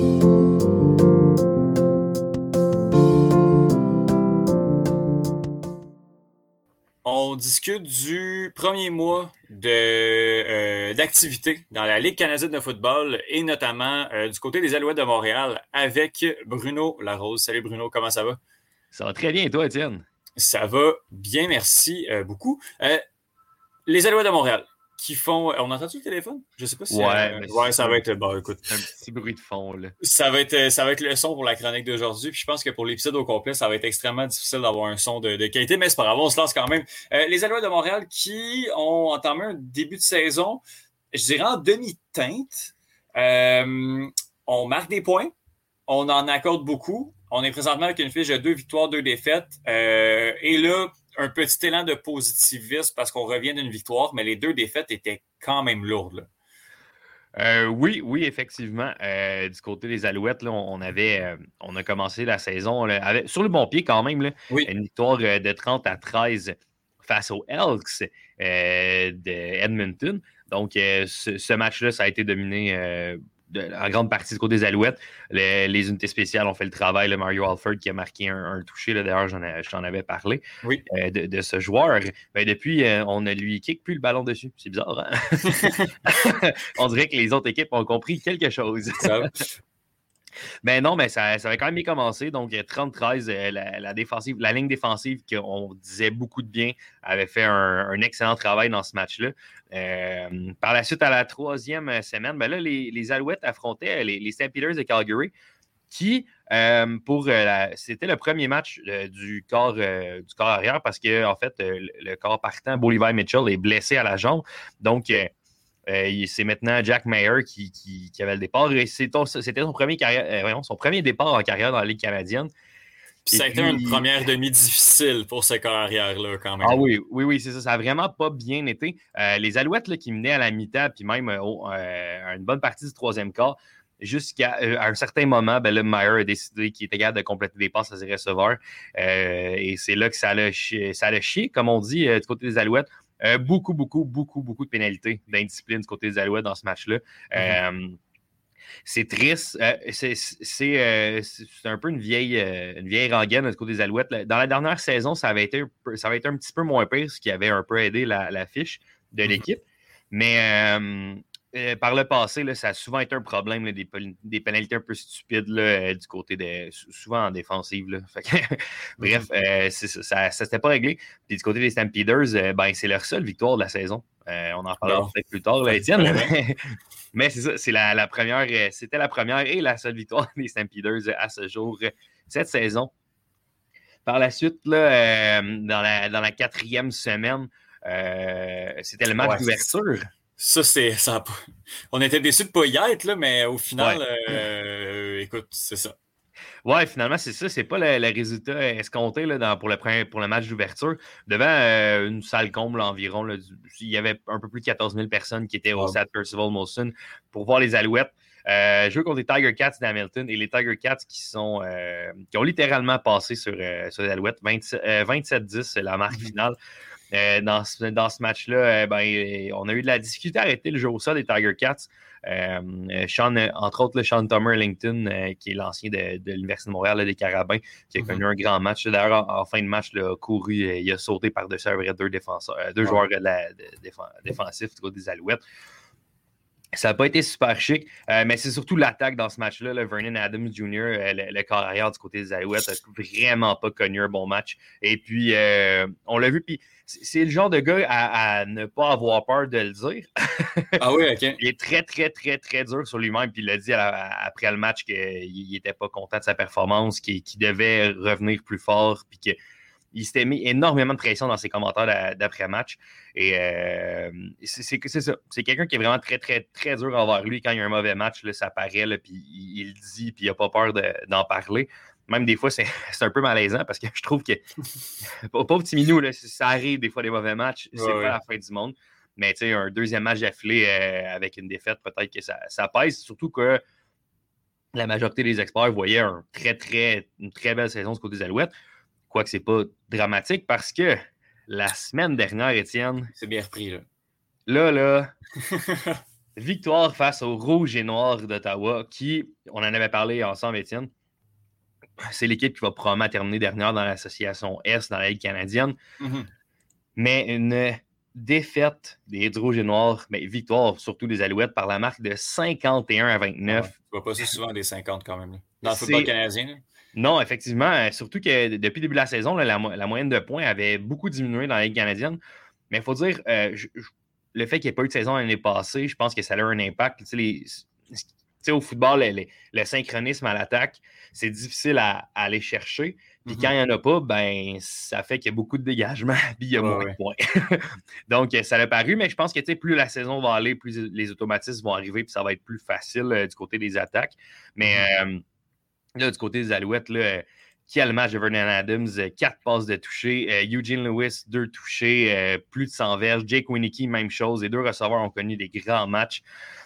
On discute du premier mois de, euh, d'activité dans la Ligue canadienne de football et notamment euh, du côté des Alouettes de Montréal avec Bruno Larose. Salut Bruno, comment ça va? Ça va très bien et toi, Étienne? Ça va bien, merci euh, beaucoup. Euh, les Alouettes de Montréal qui font... On entend-tu le téléphone? Je sais pas si... Ouais, euh, ouais ça va être... Bon, écoute. Un petit bruit de fond, là. Ça va être, ça va être le son pour la chronique d'aujourd'hui. Puis je pense que pour l'épisode au complet, ça va être extrêmement difficile d'avoir un son de, de qualité, mais c'est pas grave, on se lance quand même. Euh, les Alouettes de Montréal qui ont entamé un début de saison, je dirais en demi-teinte. Euh, on marque des points, on en accorde beaucoup. On est présentement avec une fiche de deux victoires, deux défaites. Euh, et là, un petit élan de positivisme parce qu'on revient d'une victoire, mais les deux défaites étaient quand même lourdes, là. Euh, oui, oui, effectivement. Euh, du côté des Alouettes, là, on, avait, euh, on a commencé la saison là, avec, sur le bon pied quand même. Là, oui. Une victoire euh, de trente à treize face aux Elks euh, d'Edmonton. Donc, euh, ce, ce match-là, ça a été dominé euh, de, en grande partie du côté des Alouettes. Le, les unités spéciales ont fait le travail. Là, Mario Alford qui a marqué un, un touché. Là, d'ailleurs, j'en, ai, j'en avais parlé oui. euh, de, de ce joueur. Ben, depuis, euh, on ne lui kick plus le ballon dessus. C'est bizarre, hein? On dirait que les autres équipes ont compris quelque chose. Mais non, mais ça, ça avait quand même bien commencé. Donc, trente treize, la, la, défensive, la ligne défensive qu'on disait beaucoup de bien avait fait un, un excellent travail dans ce match-là. Euh, par la suite, à la troisième semaine, ben là, les, les Alouettes affrontaient les, les Stampeders de Calgary qui, euh, pour euh, la, c'était le premier match euh, du, corps, euh, du corps arrière parce que, en fait, euh, le corps partant, Bo Levi Mitchell, est blessé à la jambe. Donc, euh, Euh, c'est maintenant Jack Mayer qui, qui, qui avait le départ. Et c'était son premier, carrière, euh, voyons, son premier départ en carrière dans la Ligue canadienne. Puis ça a été puis... une première demi difficile pour ce carrière-là, quand même. Ah oui, oui, oui, c'est ça. Ça n'a vraiment pas bien été. Euh, les Alouettes là, qui menaient à la mi-temps, puis même euh, euh, une bonne partie du troisième quart, jusqu'à euh, un certain moment, ben là, Mayer a décidé qu'il était capable de compléter des passes à ses receveurs. Euh, et c'est là que ça l'a chié, ça l'a chié, comme on dit, euh, du côté des Alouettes. Euh, beaucoup, beaucoup, beaucoup, beaucoup de pénalités d'indiscipline du côté des Alouettes dans ce match-là. Mm-hmm. Euh, c'est triste. Euh, c'est, c'est, euh, c'est un peu une vieille, euh, une vieille rengaine du côté des Alouettes. Dans la dernière saison, ça avait été, ça avait été un petit peu moins pire, ce qui avait un peu aidé la, la fiche de l'équipe. Mais euh, euh, par le passé, là, ça a souvent été un problème, là, des, des pénalités un peu stupides là, euh, du côté de. Souvent en défensive. Là. Fait que, bref, euh, c'est, ça, ça, ça s'était pas réglé. Puis du côté des Stampeders, euh, ben, c'est leur seule victoire de la saison. Euh, on en parlera bon. peut-être plus tard, là, Étienne. Mais, mais c'est ça, c'est la, la première, c'était la première et la seule victoire des Stampeders à ce jour, cette saison. Par la suite, là, euh, dans, la, dans la quatrième semaine, euh, c'était le match ouais, d'ouverture. Ça, c'est. Ça a... On était déçus de ne pas y être, là, mais au final, ouais. euh, écoute, c'est ça. Ouais, finalement, c'est ça. C'est pas le, le résultat escompté là, dans, pour, le, pour le match d'ouverture. Devant euh, une salle comble environ, là, il y avait un peu plus de quatorze mille personnes qui étaient au stade Percival Molson pour voir les Alouettes. Euh, jouer contre les Tiger Cats d'Hamilton et les Tiger Cats qui sont euh, qui ont littéralement passé sur, euh, sur les Alouettes. vingt-sept dix, c'est la marque finale. Euh, dans, ce, dans ce match-là, euh, ben, on a eu de la difficulté à arrêter le jeu au sol des Tiger Cats. Euh, Sean, entre autres, le Sean Thomas Ellington, euh, qui est l'ancien de, de l'Université de Montréal, là, des Carabins, qui a mm-hmm. connu un grand match. D'ailleurs, en, en fin de match, là, a couru, euh, il a sauté par-dessus deux, défenseurs, euh, deux ouais. joueurs de la, de, défense, défensifs des Alouettes. Ça n'a pas été super chic, euh, mais c'est surtout l'attaque dans ce match-là. Là, Vernon Adams junior, euh, le, le corps arrière du côté des Alouettes, n'a vraiment pas connu un bon match. Et puis, euh, on l'a vu, puis c'est, c'est le genre de gars à, à ne pas avoir peur de le dire. Ah oui, OK. Il est très, très, très, très dur sur lui-même, puis il l'a dit à la, après le match qu'il n'était pas content de sa performance, qu'il, qu'il devait revenir plus fort, puis que il s'était mis énormément de pression dans ses commentaires d'après-match. Et euh, c'est, c'est, c'est ça. C'est quelqu'un qui est vraiment très, très, très dur envers lui. Quand il y a un mauvais match, là, ça paraît, là, puis il, il le dit, puis il n'a pas peur de, d'en parler. Même des fois, c'est, c'est un peu malaisant parce que je trouve que, pauvre petit minou, là, ça arrive des fois des mauvais matchs. C'est ouais, pas ouais. la fin du monde. Mais tu sais, un deuxième match d'affilée euh, avec une défaite, peut-être que ça, ça pèse. Surtout que la majorité des experts voyaient un très, très, une très belle saison du côté des Alouettes. Quoique c'est pas dramatique parce que la semaine dernière, Étienne... C'est bien repris, là. Là, là, victoire face au Rouge et Noir d'Ottawa qui, on en avait parlé ensemble, Étienne, c'est l'équipe qui va probablement terminer dernière dans l'association S, dans la Ligue canadienne. Mm-hmm. Mais une défaite des Rouges et Noirs, mais victoire surtout des Alouettes par la marque de cinquante et un à vingt-neuf. Ouais, tu vois pas ça souvent des cinquante quand même. Là. Dans le c'est... football canadien, là. Non, effectivement. Surtout que depuis le début de la saison, là, la, la moyenne de points avait beaucoup diminué dans la Ligue canadienne. Mais il faut dire, euh, je, je, le fait qu'il n'y ait pas eu de saison l'année passée, je pense que ça a eu un impact. Tu sais, les, tu sais, au football, le, le, le synchronisme à l'attaque, c'est difficile à, à aller chercher. Puis mm-hmm. quand il n'y en a pas, ben ça fait qu'il y a beaucoup de dégagement puis il y a ouais, moins ouais. de points. Donc, ça l'a paru, mais je pense que plus la saison va aller, plus les automatismes vont arriver puis ça va être plus facile euh, du côté des attaques. Mais... Mm-hmm. Euh, Là, du côté des Alouettes, là, qui a le match de Vernon Adams, quatre passes de toucher. Euh, Eugene Lewis, deux touchés, euh, plus de cent verges. Jake Winicky, même chose. Les deux receveurs ont connu des grands matchs.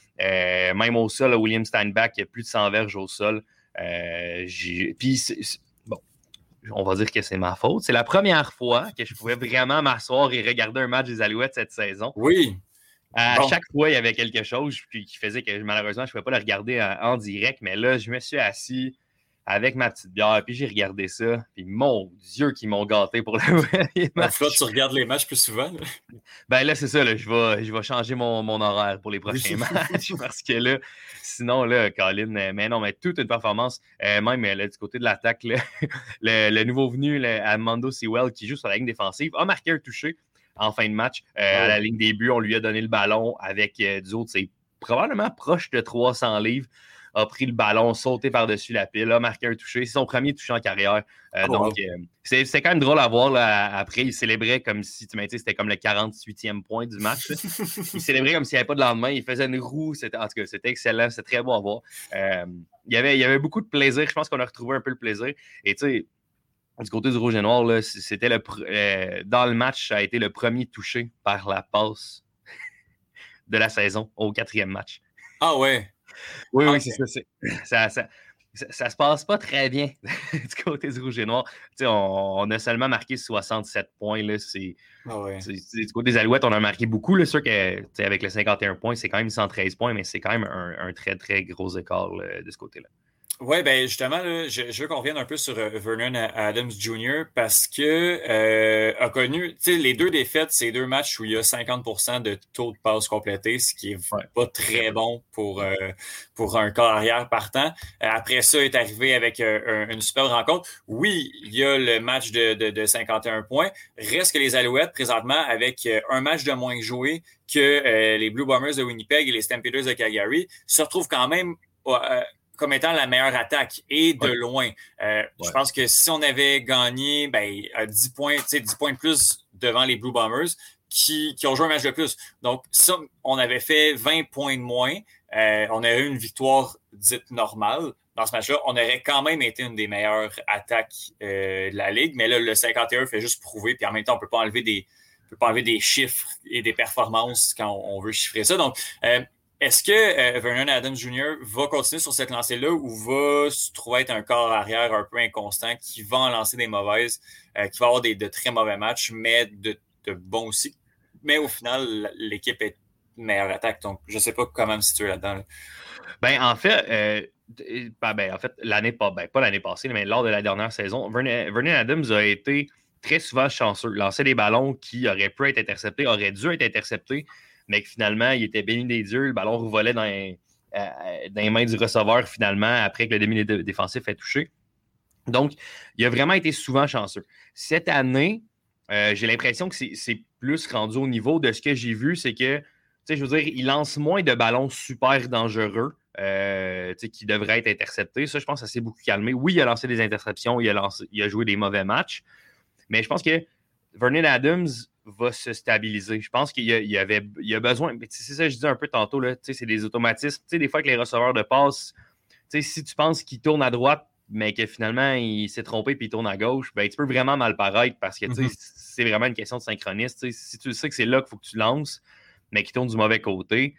Euh, même au sol, là, William Steinbach, plus de cent verges au sol. Euh, j'ai... Puis, c'est... bon, on va dire que c'est ma faute. C'est la première fois que je pouvais vraiment m'asseoir et regarder un match des Alouettes cette saison. Oui. À bon. Chaque fois, il y avait quelque chose qui faisait que malheureusement, je ne pouvais pas le regarder en, en direct. Mais là, je me suis assis avec ma petite bière, puis j'ai regardé ça, puis mon Dieu qu'ils m'ont gâté pour le premier match. Fois, tu regardes les matchs plus souvent? Là. Ben là, c'est ça, là, je vais, je vais changer mon, mon horaire pour les prochains matchs, parce que là, sinon, là, Colin, mais non, mais toute une performance, euh, même là, du côté de l'attaque, là, le, le nouveau venu, là, Armando Sewell, qui joue sur la ligne défensive, a marqué un touché en fin de match. Euh, oh. À la ligne des buts, on lui a donné le ballon avec euh, du autre, c'est probablement proche de trois cents livres. A pris le ballon, sauté par-dessus la pile, a marqué un touché. C'est son premier touché en carrière. Euh, oh, donc, wow. euh, c'est, c'est quand même drôle à voir. Là, après, il célébrait comme si, tu m'as dit, c'était comme le quarante-huitième point du match. Il célébrait comme s'il n'y avait pas de lendemain. Il faisait une roue. C'était, en tout cas, c'était excellent. C'était très beau à voir. Euh, il, y avait, il y avait beaucoup de plaisir. Je pense qu'on a retrouvé un peu le plaisir. Et tu sais, du côté du Rouge et Noir, là, c'était le euh, dans le match, ça a été le premier touché par la passe de la saison au quatrième match. Ah ouais? Oui, okay. oui, c'est ça. C'est, ça, ça, ça. Ça se passe pas très bien du côté du Rouge et Noir. On, on a seulement marqué soixante-sept points. Là, c'est, ah ouais. c'est, c'est, du côté des Alouettes, on a marqué beaucoup. C'est sûr qu'avec le cinquante et un points, c'est quand même cent treize points, mais c'est quand même un, un très, très gros écart là, de ce côté-là. Oui, ben justement, là, je, je veux qu'on revienne un peu sur euh, Vernon Adams junior parce que euh, a connu, tu sais, les deux défaites, c'est deux matchs où il y a cinquante pour cent de taux de passes complétées, ce qui est Ouais. pas très bon pour euh, pour un corps arrière partant. Euh, après ça, est arrivé avec euh, une superbe rencontre. Oui, il y a le match de, de, de cinquante et un points. Reste que les Alouettes, présentement, avec euh, un match de moins joué que euh, les Blue Bombers de Winnipeg et les Stampeders de Calgary, se retrouvent quand même euh, comme étant la meilleure attaque et de ouais. loin. Euh, ouais. Je pense que si on avait gagné ben, dix points, tu sais, dix points de plus devant les Blue Bombers qui, qui ont joué un match de plus. Donc, ça, on avait fait vingt points de moins. Euh, on aurait eu une victoire dite normale dans ce match-là. On aurait quand même été une des meilleures attaques euh, de la Ligue. Mais là, le cinquante et un fait juste prouver. Puis en même temps, on ne peut pas enlever des, on peut pas enlever des chiffres et des performances quand on, on veut chiffrer ça. Donc, euh, est-ce que euh, Vernon Adams junior va continuer sur cette lancée-là ou va se trouver être un corps arrière un peu inconstant qui va en lancer des mauvaises, euh, qui va avoir des, de très mauvais matchs, mais de, de bons aussi? Mais au final, l'équipe est meilleure attaque. Donc, je ne sais pas comment me situer là-dedans. Là. Ben, en fait, euh, ben, ben, en fait, l'année pas, ben, pas l'année passée, mais lors de la dernière saison, Vernon, Vernon Adams a été très souvent chanceux. Lancer des ballons qui auraient pu être interceptés, auraient dû être interceptés, mais que finalement, il était béni des dieux, le ballon revolait dans les, euh, dans les mains du receveur finalement, après que le demi-défensif ait touché. Donc, il a vraiment été souvent chanceux. Cette année, euh, j'ai l'impression que c'est, c'est plus rendu au niveau de ce que j'ai vu, c'est que, tu sais, je veux dire, il lance moins de ballons super dangereux euh, qui devraient être interceptés. Ça, je pense que ça s'est beaucoup calmé. Oui, il a lancé des interceptions, il a, lancé, il a joué des mauvais matchs, mais je pense que Vernon Adams va se stabiliser. Je pense qu'il y a, il y avait, il y a besoin, mais c'est ça que je disais un peu tantôt, là, c'est des automatismes. T'sais, des fois que les receveurs de passe, si tu penses qu'il tourne à droite, mais que finalement il s'est trompé et il tourne à gauche, ben, tu peux vraiment mal paraître parce que mm-hmm. c'est vraiment une question de synchronisme. Si tu sais que c'est là qu'il faut que tu lances, mais qu'il tourne du mauvais côté,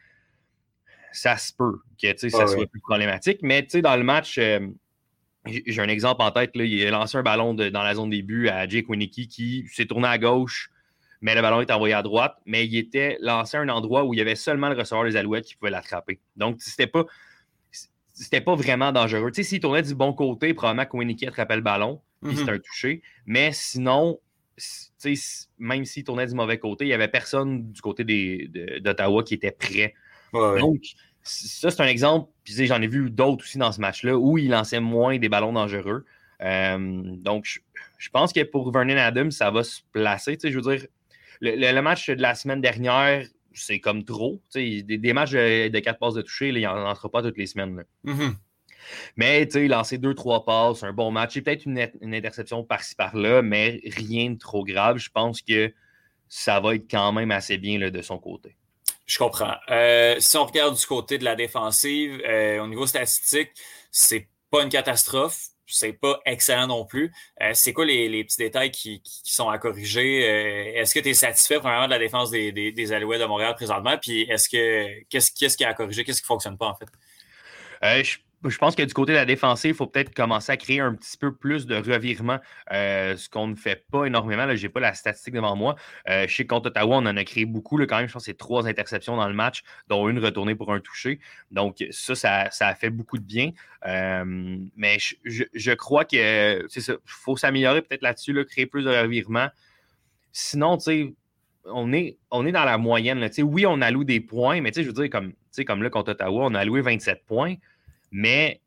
ça se peut que ça oh, soit oui. plus problématique. Mais dans le match, euh, j'ai un exemple en tête. Là, il a lancé un ballon de, dans la zone des buts à Jake Wieneke qui s'est tourné à gauche, mais le ballon est envoyé à droite, mais il était lancé à un endroit où il y avait seulement le receveur des Alouettes qui pouvait l'attraper. Donc, c'était pas, c'était pas vraiment dangereux. Tu sais, s'il tournait du bon côté, probablement que Wieneke attrapait le ballon, puis mm-hmm. c'était un touché. Mais sinon, tu sais, même s'il tournait du mauvais côté, il n'y avait personne du côté des, de, d'Ottawa qui était prêt. Ouais, Donc, ça, c'est un exemple. Puis j'en ai vu d'autres aussi dans ce match-là où il lançait moins des ballons dangereux. Euh, donc, je, je pense que pour Vernon Adams, ça va se placer. Tu sais, je veux dire, le, le, le match de la semaine dernière, c'est comme trop. Tu sais, des, des matchs de, de quatre passes de toucher, là, il n'en entrera pas toutes les semaines. Mm-hmm. Mais, tu sais, lancer deux, trois passes, un bon match. C'est peut-être une, une interception par-ci, par-là, mais rien de trop grave. Je pense que ça va être quand même assez bien là, de son côté. Je comprends. Euh, si on regarde du côté de la défensive, euh, au niveau statistique, c'est pas une catastrophe. C'est pas excellent non plus. Euh, c'est quoi les, les petits détails qui, qui sont à corriger? Euh, est-ce que tu es satisfait premièrement de la défense des, des, des Alouettes de Montréal présentement? Puis est-ce que qu'est-ce, qu'est-ce qui est à corriger? Qu'est-ce qui fonctionne pas en fait? Euh, je... Je pense que du côté de la défensive, il faut peut-être commencer à créer un petit peu plus de revirement, euh, ce qu'on ne fait pas énormément. Je n'ai pas la statistique devant moi. Euh, je sais que contre Ottawa, on en a créé beaucoup. Là, quand même, je pense que c'est trois interceptions dans le match, dont une retournée pour un touché. Donc, ça, ça, ça a fait beaucoup de bien. Euh, mais je, je, je crois que c'est ça. Il faut s'améliorer peut-être là-dessus, là, créer plus de revirement. Sinon, tu sais, on est, on est dans la moyenne. Là. Oui, on alloue des points, mais je veux dire, comme, comme là, contre Ottawa, on a alloué vingt-sept points. Mais,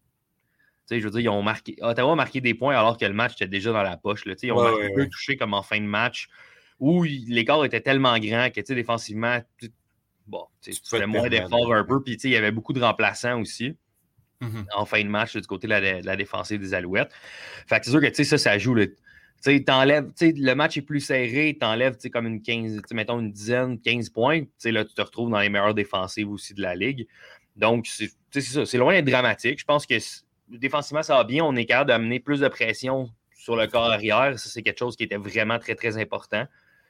tu sais, je veux dire, ils ont marqué, Ottawa a marqué des points alors que le match était déjà dans la poche. Là, ils ont ouais, marqué ouais, deux ouais. touchés comme en fin de match où l'écart était tellement grand que, défensivement, bon, tu fais moins d'efforts un peu. Puis, il y avait beaucoup de remplaçants aussi mm-hmm. en fin de match là, du côté de la, de la défensive des Alouettes. Fait que c'est sûr que ça, ça joue. Là, t'enlèves, le match est plus serré, t'enlèves comme une quinze, mettons une dizaine, quinze points. Là, tu te retrouves dans les meilleures défensives aussi de la Ligue. Donc, c'est, c'est ça. C'est loin d'être dramatique. Je pense que défensivement, ça va bien. On est capable d'amener plus de pression sur le corps arrière. Ça, c'est quelque chose qui était vraiment très, très important.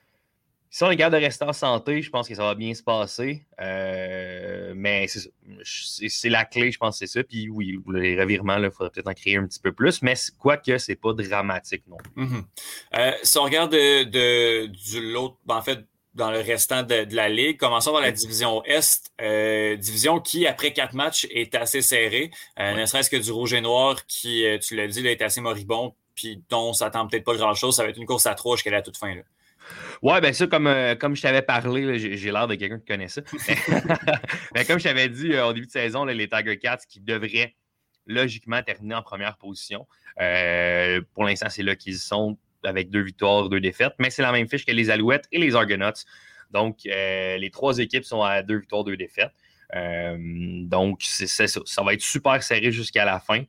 Si on est capable de rester en santé, je pense que ça va bien se passer. Euh, mais c'est ça. C'est, c'est la clé, je pense que c'est ça. Puis oui, les revirements, il faudrait peut-être en créer un petit peu plus. Mais quoique, c'est pas dramatique non plus. Mm-hmm. Euh, si on regarde de, de, du l'autre, ben en fait, dans le restant de, de la Ligue. Commençons par la division Est, euh, division qui, après quatre matchs, est assez serrée. Euh, ouais. Ne serait-ce que du rouge et noir qui, euh, tu l'as dit, là, est assez moribond, puis dont on s'attend peut-être pas grand-chose. Ça va être une course à trois jusqu'à la toute fin. Là. Ouais, ben ça, comme, euh, comme je t'avais parlé, là, j'ai, j'ai l'air de quelqu'un qui connaît ça. Mais comme je t'avais dit euh, au début de saison, là, les Tiger Cats qui devraient logiquement terminer en première position. Euh, pour l'instant, c'est là qu'ils sont avec deux victoires, deux défaites, mais c'est la même fiche que les Alouettes et les Argonauts. Donc, euh, les trois équipes sont à deux victoires, deux défaites. Euh, donc, c'est, c'est ça. Ça va être super serré jusqu'à la fin.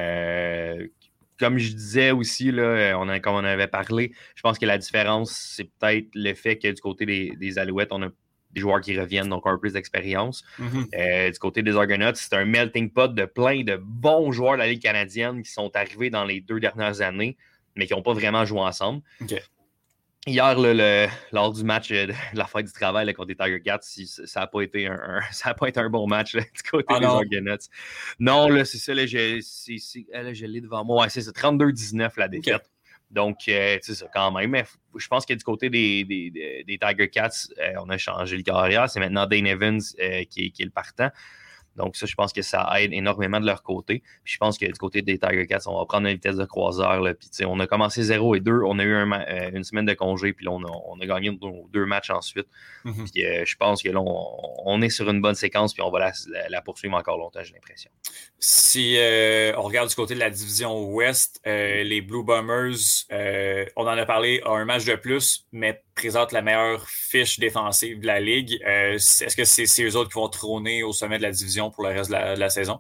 Euh, comme je disais aussi, là, on a, comme on avait parlé, je pense que la différence, c'est peut-être le fait que du côté des, des Alouettes, on a des joueurs qui reviennent, donc un peu plus d'expérience. Mm-hmm. Euh, du côté des Argonauts, c'est un melting pot de plein de bons joueurs de la Ligue canadienne qui sont arrivés dans les deux dernières années, mais qui n'ont pas vraiment joué ensemble. Okay. Hier, là, le, lors du match de la fête du travail là, contre les Tiger Cats, ça n'a pas été un, un, ça a pas été un bon match là, du côté ah des non. Argonauts. Non, là, c'est ça, là, je, c'est, c'est, là, je l'ai devant moi. Ouais, c'est ça, trente-deux dix-neuf la défaite. Okay. Donc, euh, c'est ça, quand même. Mais je pense que du côté des, des, des, des Tiger Cats, euh, on a changé le carrière. C'est maintenant Dane Evans euh, qui, est, qui est le partant. Donc, ça, je pense que ça aide énormément de leur côté. Puis, je pense que du côté des Tiger Cats, on va prendre une vitesse de croiseur. Là. Puis, on a commencé zéro et deux. On a eu un, euh, une semaine de congé. Puis là, on a, on a gagné nos deux matchs ensuite. Mm-hmm. Puis, euh, je pense que là, on, on est sur une bonne séquence. Puis, on va la, la, la poursuivre encore longtemps, j'ai l'impression. Si euh, on regarde du côté de la division Ouest, euh, les Blue Bombers, euh, on en a parlé, ont un match de plus, mais présentent la meilleure fiche défensive de la Ligue. Euh, est-ce que c'est, c'est eux autres qui vont trôner au sommet de la division pour le reste de la, de la saison?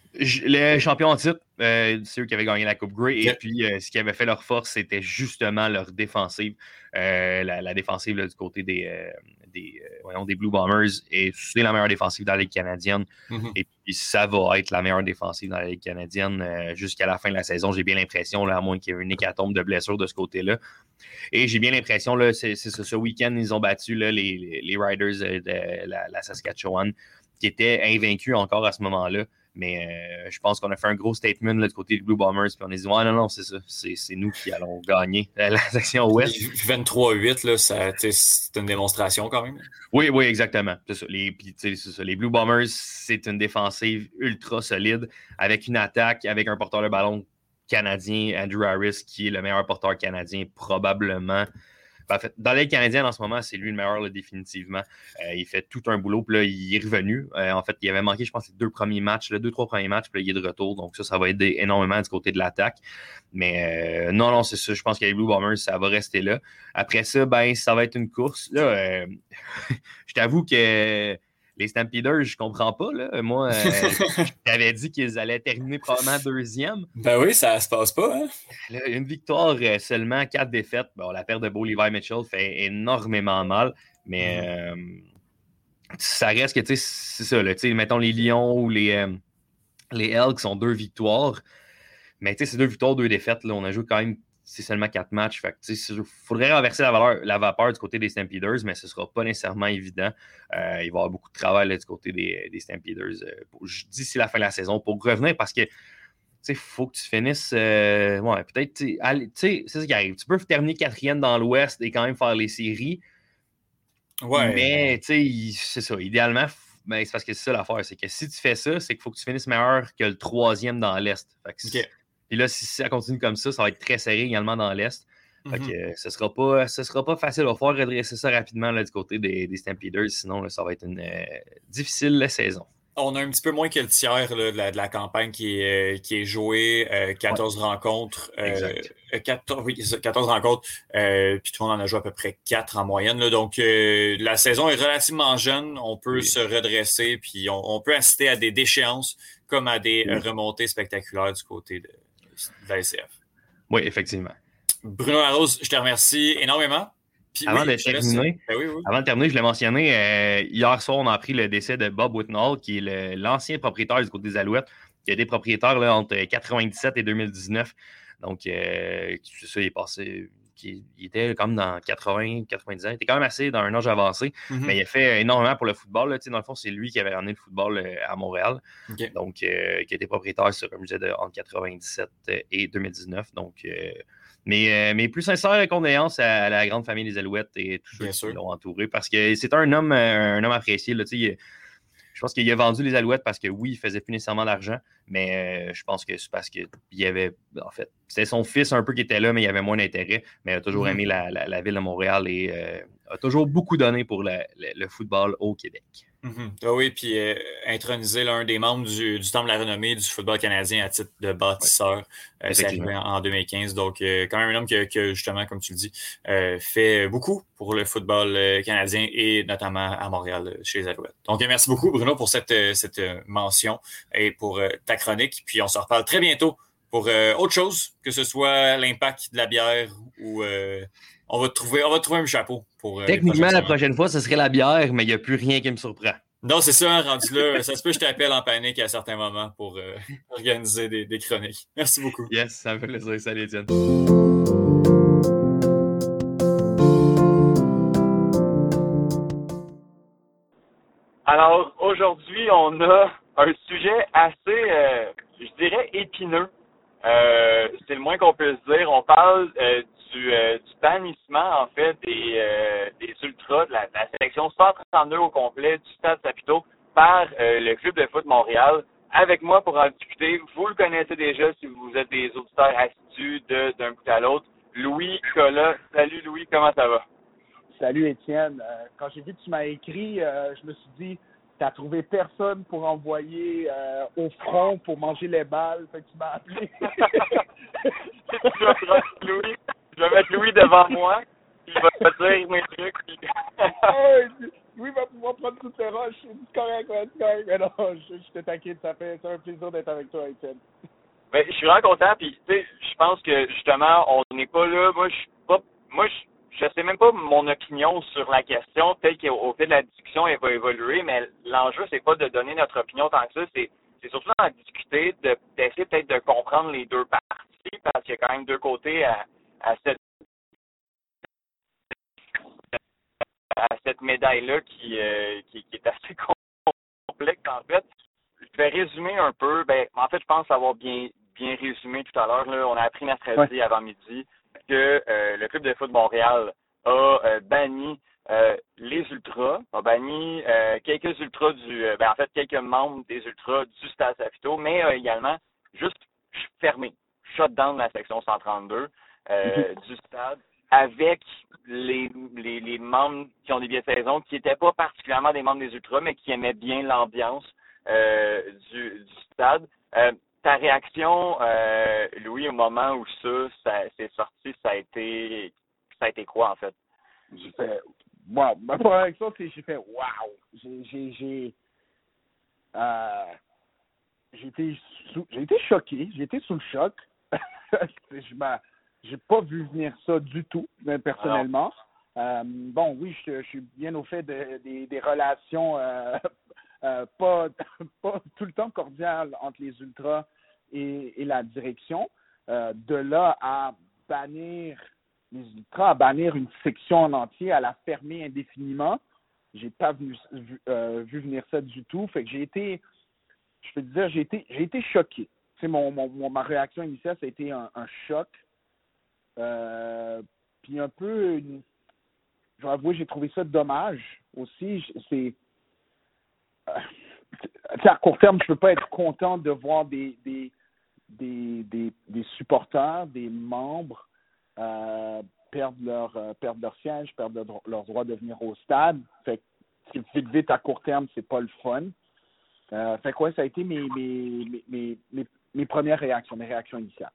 Les champions en titre, euh, c'est eux qui avaient gagné la Coupe Grey. Yeah. Et puis, euh, ce qui avait fait leur force, c'était justement leur défensive. Euh, la, la défensive là, du côté des, euh, des, euh, voyons, des Blue Bombers. Et c'est la meilleure défensive dans la Ligue canadienne. Mm-hmm. Et puis, ça va être la meilleure défensive dans la Ligue canadienne euh, jusqu'à la fin de la saison. J'ai bien l'impression, là, à moins qu'il y ait une hécatombe de blessures de ce côté-là. Et j'ai bien l'impression, là, c'est, c'est ce, ce week-end, ils ont battu là, les, les, les Riders de la, la Saskatchewan, qui étaient invaincus encore à ce moment-là. Mais euh, je pense qu'on a fait un gros statement là, du côté des Blue Bombers. Puis on a dit, ouais, non, non, c'est ça. C'est, c'est nous qui allons gagner la section Ouest. vingt-trois huit, là, ça, c'est une démonstration quand même. Oui, oui, exactement. C'est ça. Les, puis, c'est ça. Les Blue Bombers, c'est une défensive ultra solide avec une attaque, avec un porteur de ballon canadien, Andrew Harris, qui est le meilleur porteur canadien probablement. En fait, dans la Ligue canadienne, en ce moment, c'est lui le meilleur, là, définitivement. Euh, il fait tout un boulot, puis là, il est revenu. Euh, en fait, il avait manqué, je pense, les deux premiers matchs, là, deux, trois premiers matchs, puis là, il est de retour. Donc ça, ça va aider énormément du côté de l'attaque. Mais euh, non, non, c'est ça. Je pense que les Blue Bombers, ça va rester là. Après ça, ben, ça va être une course. Là, euh, je t'avoue que les Stampeders, je comprends pas. Là. Moi, euh, je t'avais dit qu'ils allaient terminer probablement deuxième. Ben oui, ça se passe pas. Hein? Là, une victoire, euh, seulement quatre défaites. Bon, la perte de Beau Levi Mitchell fait énormément mal. Mais mm. euh, ça reste que, tu sais, c'est ça. Là, mettons les Lions ou les, euh, les Elks sont deux victoires. Mais tu sais, c'est deux victoires, deux défaites. Là. On a joué quand même. C'est seulement quatre matchs. Il faudrait renverser la, valeur, la vapeur du côté des Stampeders, mais ce ne sera pas nécessairement évident. Euh, il va y avoir beaucoup de travail là, du côté des, des Stampeders euh, pour, d'ici la fin de la saison pour revenir parce que il faut que tu finisses. Euh, ouais, peut-être, c'est ça qui arrive. Tu peux terminer quatrième dans l'Ouest et quand même faire les séries. Ouais. Mais c'est ça. Idéalement, ben, c'est parce que c'est ça l'affaire. C'est que si tu fais ça, c'est qu'il faut que tu finisses meilleur que le troisième dans l'Est. Fait que Puis là, si ça continue comme ça, ça va être très serré également dans l'Est. Mm-hmm. Fait que euh, ce ne sera pas, ce sera pas facile. Il va falloir redresser ça rapidement là, du côté des, des Stampeders. Sinon, là, ça va être une euh, difficile la saison. On a un petit peu moins que le tiers là, de, la, de la campagne qui est, qui est jouée. Euh, quatorze ouais. rencontres. Euh, quatorze, oui, quatorze rencontres. Euh, puis tout le monde en a joué à peu près quatre en moyenne. Là. Donc, euh, la saison est relativement jeune. On peut oui. se redresser. Puis on, on peut assister à des déchéances comme à des oui. remontées spectaculaires du côté de, de la S C F. Oui, effectivement. Bruno Larose, je te remercie énormément. Puis avant, oui, de terminer, ben oui, oui. avant de terminer, je l'ai mentionné, euh, hier soir, on a appris le décès de Bob Whitnall, qui est le, l'ancien propriétaire du côté des Alouettes, qui a été propriétaire là, entre quatre-vingt-dix-sept et deux mille dix-neuf. Donc, euh, c'est ça, il est passé, il, il était comme dans quatre-vingts, quatre-vingt-dix ans. Il était quand même assez dans un âge avancé, mm-hmm. mais il a fait énormément pour le football. Là. Dans le fond, c'est lui qui avait ramené le football euh, à Montréal. Okay. Donc, euh, qui a été propriétaire, ça, comme je disais, de, entre quatre-vingt-dix-sept et deux mille dix-neuf. Donc, euh, Mais euh, mes plus sincères condoléances à, à la grande famille des Alouettes et tous ceux Bien qui sûr. l'ont entouré, parce que c'est un homme, un homme apprécié. Là, il, je pense qu'il a vendu les Alouettes parce que oui, il faisait plus nécessairement d'argent, mais euh, je pense que c'est parce qu'il y avait, en fait, c'était son fils un peu qui était là, mais il y avait moins d'intérêt. Mais il a toujours Mm-hmm. aimé la, la, la ville de Montréal et euh, a toujours beaucoup donné pour le, le, le football au Québec. Mm-hmm. Ah oui, puis euh, introniser l'un des membres du, du Temple de la renommée du football canadien à titre de bâtisseur. Ouais. Euh, c'est arrivé en, en deux mille quinze. Donc, euh, quand même un homme qui, qui justement, comme tu le dis, euh, fait beaucoup pour le football euh, canadien et notamment à Montréal euh, chez les Alouettes. Donc, euh, merci beaucoup, Bruno, pour cette, euh, cette euh, mention et pour euh, ta chronique. Puis, on se reparle très bientôt pour euh, autre chose, que ce soit l'impact de la bière ou... Euh, On va, trouver, on va trouver un chapeau pour. Euh, Techniquement, la prochaine fois, ce serait la bière, mais il n'y a plus rien qui me surprend. Non, c'est ça, hein, rendu là. Ça se peut que je t'appelle en panique à certains moments pour euh, organiser des, des chroniques. Merci beaucoup. Yes, ça me fait plaisir. Salut, Étienne. Alors, aujourd'hui, on a un sujet assez, euh, je dirais, épineux. Euh, c'est le moins qu'on puisse dire. On parle euh, du, euh, du bannissement, en fait, des, euh, des ultras, de la, de la sélection cent trente-deux au complet du Stade Saputo par euh, le Club de foot Montréal. Avec moi pour en discuter, vous le connaissez déjà si vous êtes des auditeurs assidus de, d'un bout à l'autre, Louis Collat. Salut Louis, comment ça va? Salut Étienne. Euh, quand j'ai vu que tu m'as écrit, euh, je me suis dit, t'as trouvé personne pour envoyer euh, au front pour manger les balles, fait que tu m'as appelé. je, vais Louis, je vais mettre Louis devant moi, il va te dire mes trucs. Puis... oh, Louis va pouvoir prendre toutes ses roches, c'est correct, ouais, c'est correct. Mais non, je, je te t'inquiète, ça fait c'est un plaisir d'être avec toi, Étienne. Ben, je suis vraiment content, puis tu sais, je pense que justement, on n'est pas là, moi je suis pas, moi je Je sais même pas mon opinion sur la question, peut-être qu'au fil de la discussion, elle va évoluer, mais l'enjeu, c'est pas de donner notre opinion tant que ça, c'est, c'est surtout d'en discuter, de, d'essayer peut-être de comprendre les deux parties, parce qu'il y a quand même deux côtés à, à cette à cette médaille-là qui, euh, qui, qui est assez complexe, en fait. Je vais résumer un peu, ben, en fait, je pense avoir bien, bien résumé tout à l'heure, là, on a appris mercredi ouais. avant midi, que euh, le Club de foot Montréal a euh, banni euh, les Ultras, a banni euh, quelques Ultras du, euh, ben en fait quelques membres des Ultras du Stade Saputo, mais a également juste fermé, shut down la section cent trente-deux euh, du stade avec les, les, les membres qui ont des billets de saison qui n'étaient pas particulièrement des membres des Ultras, mais qui aimaient bien l'ambiance euh, du, du stade. Euh, Ta réaction, euh, Louis, au moment où ça, ça c'est sorti, ça a été ça a été quoi en fait? J'ai fait wow. Ma première réaction, c'est j'ai fait wow. J'ai j'ai j'ai euh, j'ai été sous, j'ai été choqué, j'ai été sous le choc. je m'as j'ai pas vu venir ça du tout, personnellement. Euh, bon, oui, je, je suis bien au fait de, de, des relations euh, euh, pas, pas tout le temps cordiales entre les Ultras et, et la direction. Euh, de là à bannir les Ultras, à bannir une section en entier, à la fermer indéfiniment, j'ai pas vu, vu, euh, vu venir ça du tout. Fait que j'ai été, je peux te dire, j'ai été, j'ai été choqué. Tu sais, mon, mon, ma réaction initiale, ça a été un, un choc. Euh, puis un peu, une, je dois avouer, j'ai trouvé ça dommage aussi. C'est, euh, à court terme, je peux pas être content de voir des, des, des, des, des supporters, des membres euh, perdre leur euh, perdre leur siège, perdre leur, leur droit de venir au stade. Fait que vite vite à court terme, c'est pas le fun. Euh, fait quoi, ouais, ça a été mes mes, mes mes mes mes premières réactions, mes réactions initiales.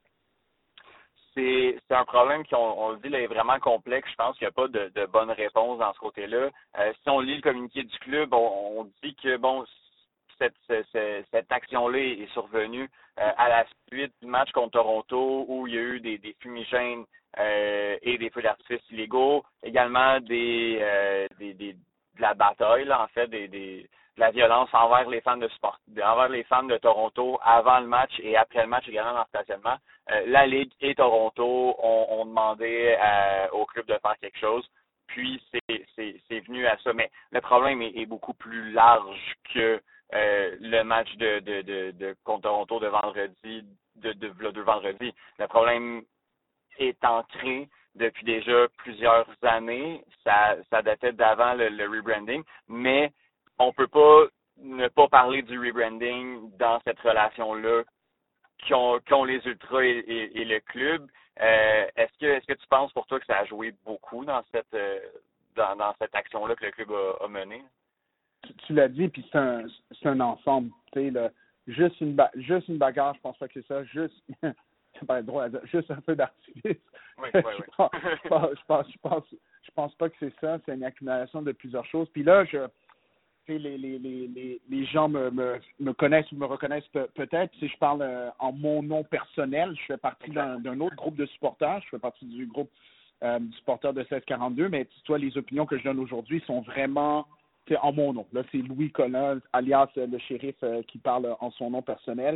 C'est, c'est un problème qui, on, on le dit, là, est vraiment complexe. Je pense qu'il n'y a pas de, de bonne réponse dans ce côté-là. Euh, si on lit le communiqué du club, on, on dit que bon, cette, cette, cette action-là est survenue euh, à la suite du match contre Toronto où il y a eu des, des fumigènes euh, et des feux d'artifice illégaux, également des, euh, des, des de la bataille, là, en fait, des, des de la violence envers les fans de sport, envers les fans de Toronto avant le match et après le match également dans le stationnement. Euh, la Ligue et Toronto ont, ont demandé euh, au club de faire quelque chose, puis c'est, c'est, c'est venu à ça. Mais le problème est, est beaucoup plus large que euh, le match de, de, de, de contre Toronto de vendredi, de, de, de, de vendredi. Le problème est ancré depuis déjà plusieurs années. Ça, ça datait d'avant le, le rebranding, mais on peut pas ne pas parler du rebranding dans cette relation-là qu'ont, qu'ont les Ultras et, et, et le club. Euh, est-ce que est-ce que tu penses pour toi que ça a joué beaucoup dans cette euh, dans, dans cette action-là que le club a, a menée? Tu, tu l'as dit, puis c'est un c'est un ensemble. Tu sais, là, juste une ba- juste une bagarre, je pense pas que c'est ça. Juste c'est pas drôle à dire, juste un peu d'artifice. Oui, oui, oui. je, pense, je pense je pense je pense je pense pas que c'est ça. C'est une accumulation de plusieurs choses. Puis là, je Les, les, les, les, les gens me, me, me connaissent ou me reconnaissent pe- peut-être. Si je parle euh, en mon nom personnel, je fais partie d'un, d'un autre groupe de supporters. Je fais partie du groupe euh, du supporter de seize quarante-deux. Mais toi, les opinions que je donne aujourd'hui sont vraiment en mon nom. Là, c'est Louis Collin, alias euh, le shérif, euh, qui parle en son nom personnel.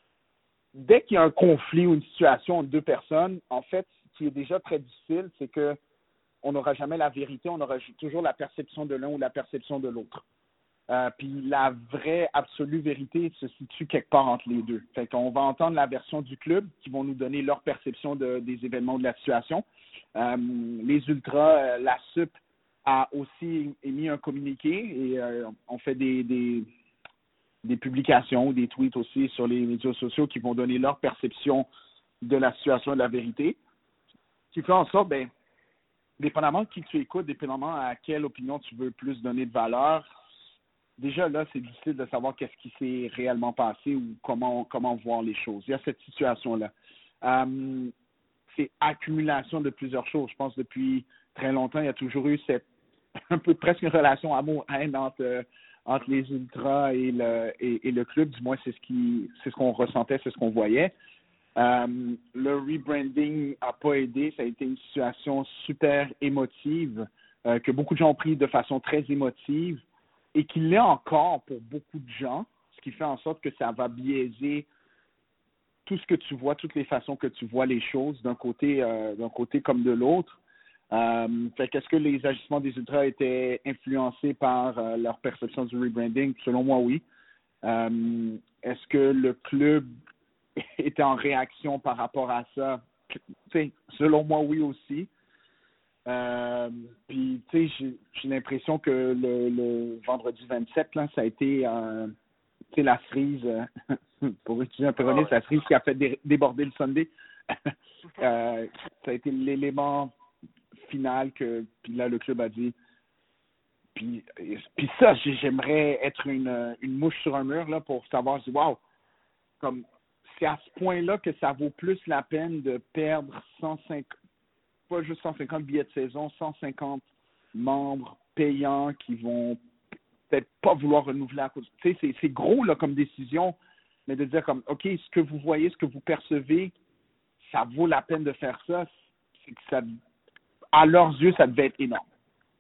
Dès qu'il y a un conflit ou une situation entre deux personnes, en fait, ce qui est déjà très difficile, c'est que on n'aura jamais la vérité, on aura toujours la perception de l'un ou la perception de l'autre. Euh, puis la vraie, absolue vérité se situe quelque part entre les deux. Fait qu'on va entendre la version du club qui vont nous donner leur perception de, des événements de la situation. Euh, les Ultras, euh, la S U P a aussi émis un communiqué et euh, on fait des, des, des publications, des tweets aussi sur les médias sociaux qui vont donner leur perception de la situation et de la vérité. Ce qui fait en sorte, ben, dépendamment de qui tu écoutes, dépendamment à quelle opinion tu veux plus donner de valeur, déjà là, c'est difficile de savoir qu'est-ce qui s'est réellement passé ou comment comment voir les choses. Il y a cette situation-là. Euh, c'est accumulation de plusieurs choses. Je pense depuis très longtemps, il y a toujours eu cette un peu presque une relation amour-haine entre euh, entre les Ultras et le et, et le club. Du moins, c'est ce qui c'est ce qu'on ressentait, c'est ce qu'on voyait. Euh, le rebranding n'a pas aidé. Ça a été une situation super émotive euh, que beaucoup de gens ont pris de façon très émotive et qui l'est encore pour beaucoup de gens, ce qui fait en sorte que ça va biaiser tout ce que tu vois, toutes les façons que tu vois les choses d'un côté, euh, d'un côté comme de l'autre. Euh, fait qu'est-ce que les agissements des Ultras étaient influencés par euh, leur perception du rebranding? Selon moi, oui. Euh, est-ce que le club était en réaction par rapport à ça? T'sais, selon moi, oui aussi. Euh, puis, tu sais, j'ai, j'ai l'impression que le, le vendredi vingt-sept, là, ça a été, euh, tu sais, la cerise, euh, pour utiliser un péroniste, la cerise qui a fait dé- déborder le Sunday. euh, ça a été l'élément final que, puis là, le club a dit. Puis, puis ça, j'aimerais être une, une mouche sur un mur, là, pour savoir, wow, comme, c'est à ce point-là que ça vaut plus la peine de perdre cent cinquante, pas juste cent cinquante billets de saison, cent cinquante membres payants qui vont peut-être pas vouloir renouveler à cause. Tu sais, c'est, c'est gros là comme décision, mais de dire comme, OK, ce que vous voyez, ce que vous percevez, ça vaut la peine de faire ça. C'est que ça, à leurs yeux, ça devait être énorme.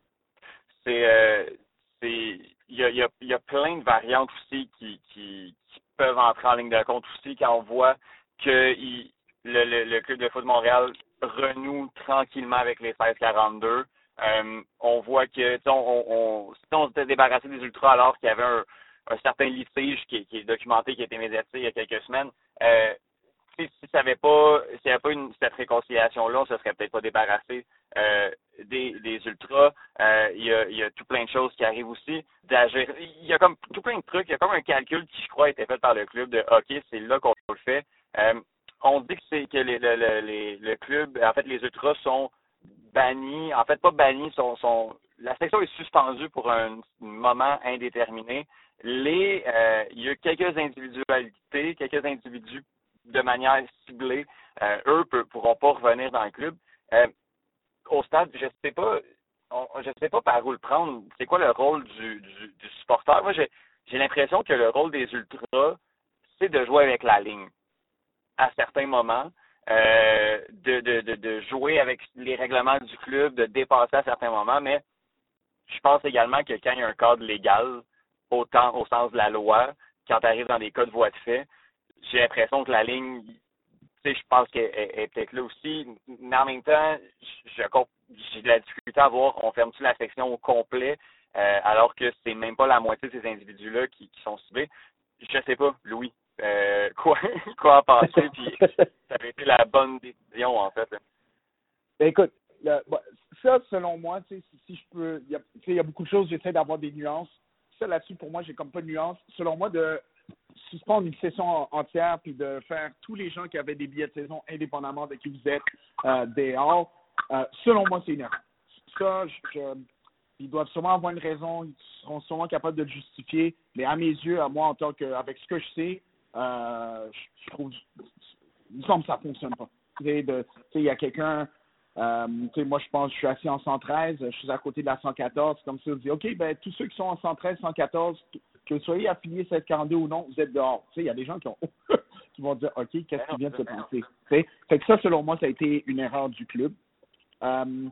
C'est, euh, c'est, il y a, il y a, il y a plein de variantes aussi qui, qui, qui peuvent entrer en ligne de compte aussi quand on voit que il, le, le, le club de foot de Montréal renoue tranquillement avec les seize quarante-deux. Euh, on voit que, on, on, si on s'était débarrassé des Ultras alors qu'il y avait un, un certain litige qui, qui est documenté, qui a été médiatisé il y a quelques semaines, euh, si, si ça n'avait pas, s'il n'y avait pas une, cette réconciliation-là, on ne se serait peut-être pas débarrassé euh, des, des Ultras. Euh, il, y a, il y a tout plein de choses qui arrivent aussi. D'agir. Il y a comme tout plein de trucs. Il y a comme un calcul qui, je crois, a été fait par le club de OK, c'est là qu'on le fait. Euh, on dit que c'est que les, le, le, les, le club, en fait, les Ultras sont bannis. En fait, pas bannis, sont, sont la section est suspendue pour un moment indéterminé. Les, euh, il y a quelques individualités, quelques individus de manière ciblée, euh, eux ne pourront pas revenir dans le club. Euh, au stade, je ne sais pas, on, je sais pas par où le prendre. C'est quoi le rôle du, du, du supporter? Moi, j'ai, j'ai l'impression que le rôle des Ultras, c'est de jouer avec la ligne à certains moments, euh, de, de, de, de jouer avec les règlements du club, de dépasser à certains moments, mais je pense également que quand il y a un cadre légal, autant au sens de la loi, quand tu arrives dans des cas de voie de fait, j'ai l'impression que la ligne, tu sais, je pense qu'elle est, est peut-être là aussi, mais en même temps, je, j'ai de la difficulté à voir, on ferme-tu la section au complet, euh, alors que c'est même pas la moitié de ces individus-là qui, qui sont ciblés. Je sais pas, Louis, euh, quoi, quoi en penser, puis ça avait été la bonne décision, en fait. selon moi, tu sais, si, si je peux, il y a, tu sais, il y a beaucoup de choses, j'essaie d'avoir des nuances. Ça, là-dessus, pour moi, j'ai comme pas de nuances. Selon moi, de suspendre une session entière puis de faire tous les gens qui avaient des billets de saison, indépendamment de qui vous êtes, euh, dehors, euh, selon moi, c'est une erreur. Ça, je, je, ils doivent sûrement avoir une raison, ils seront sûrement capables de le justifier, mais à mes yeux, à moi, en tant que, avec ce que je sais, euh, je, je trouve, il me semble que ça fonctionne pas. Tu sais, de, tu sais, il y a quelqu'un, euh, tu sais, moi, je pense, je suis assis en cent treize, je suis à côté de la cent quatorze, comme ça, on dit, OK, ben, tous ceux qui sont en cent treize, cent quatorze, que vous soyez affiliés sept quarante-deux ou non, vous êtes dehors. Tu sais, il y a des gens qui ont, qui vont dire, OK, qu'est-ce qui vient de se passer? Tu sais, fait que ça, selon moi, ça a été une erreur du club. Euh,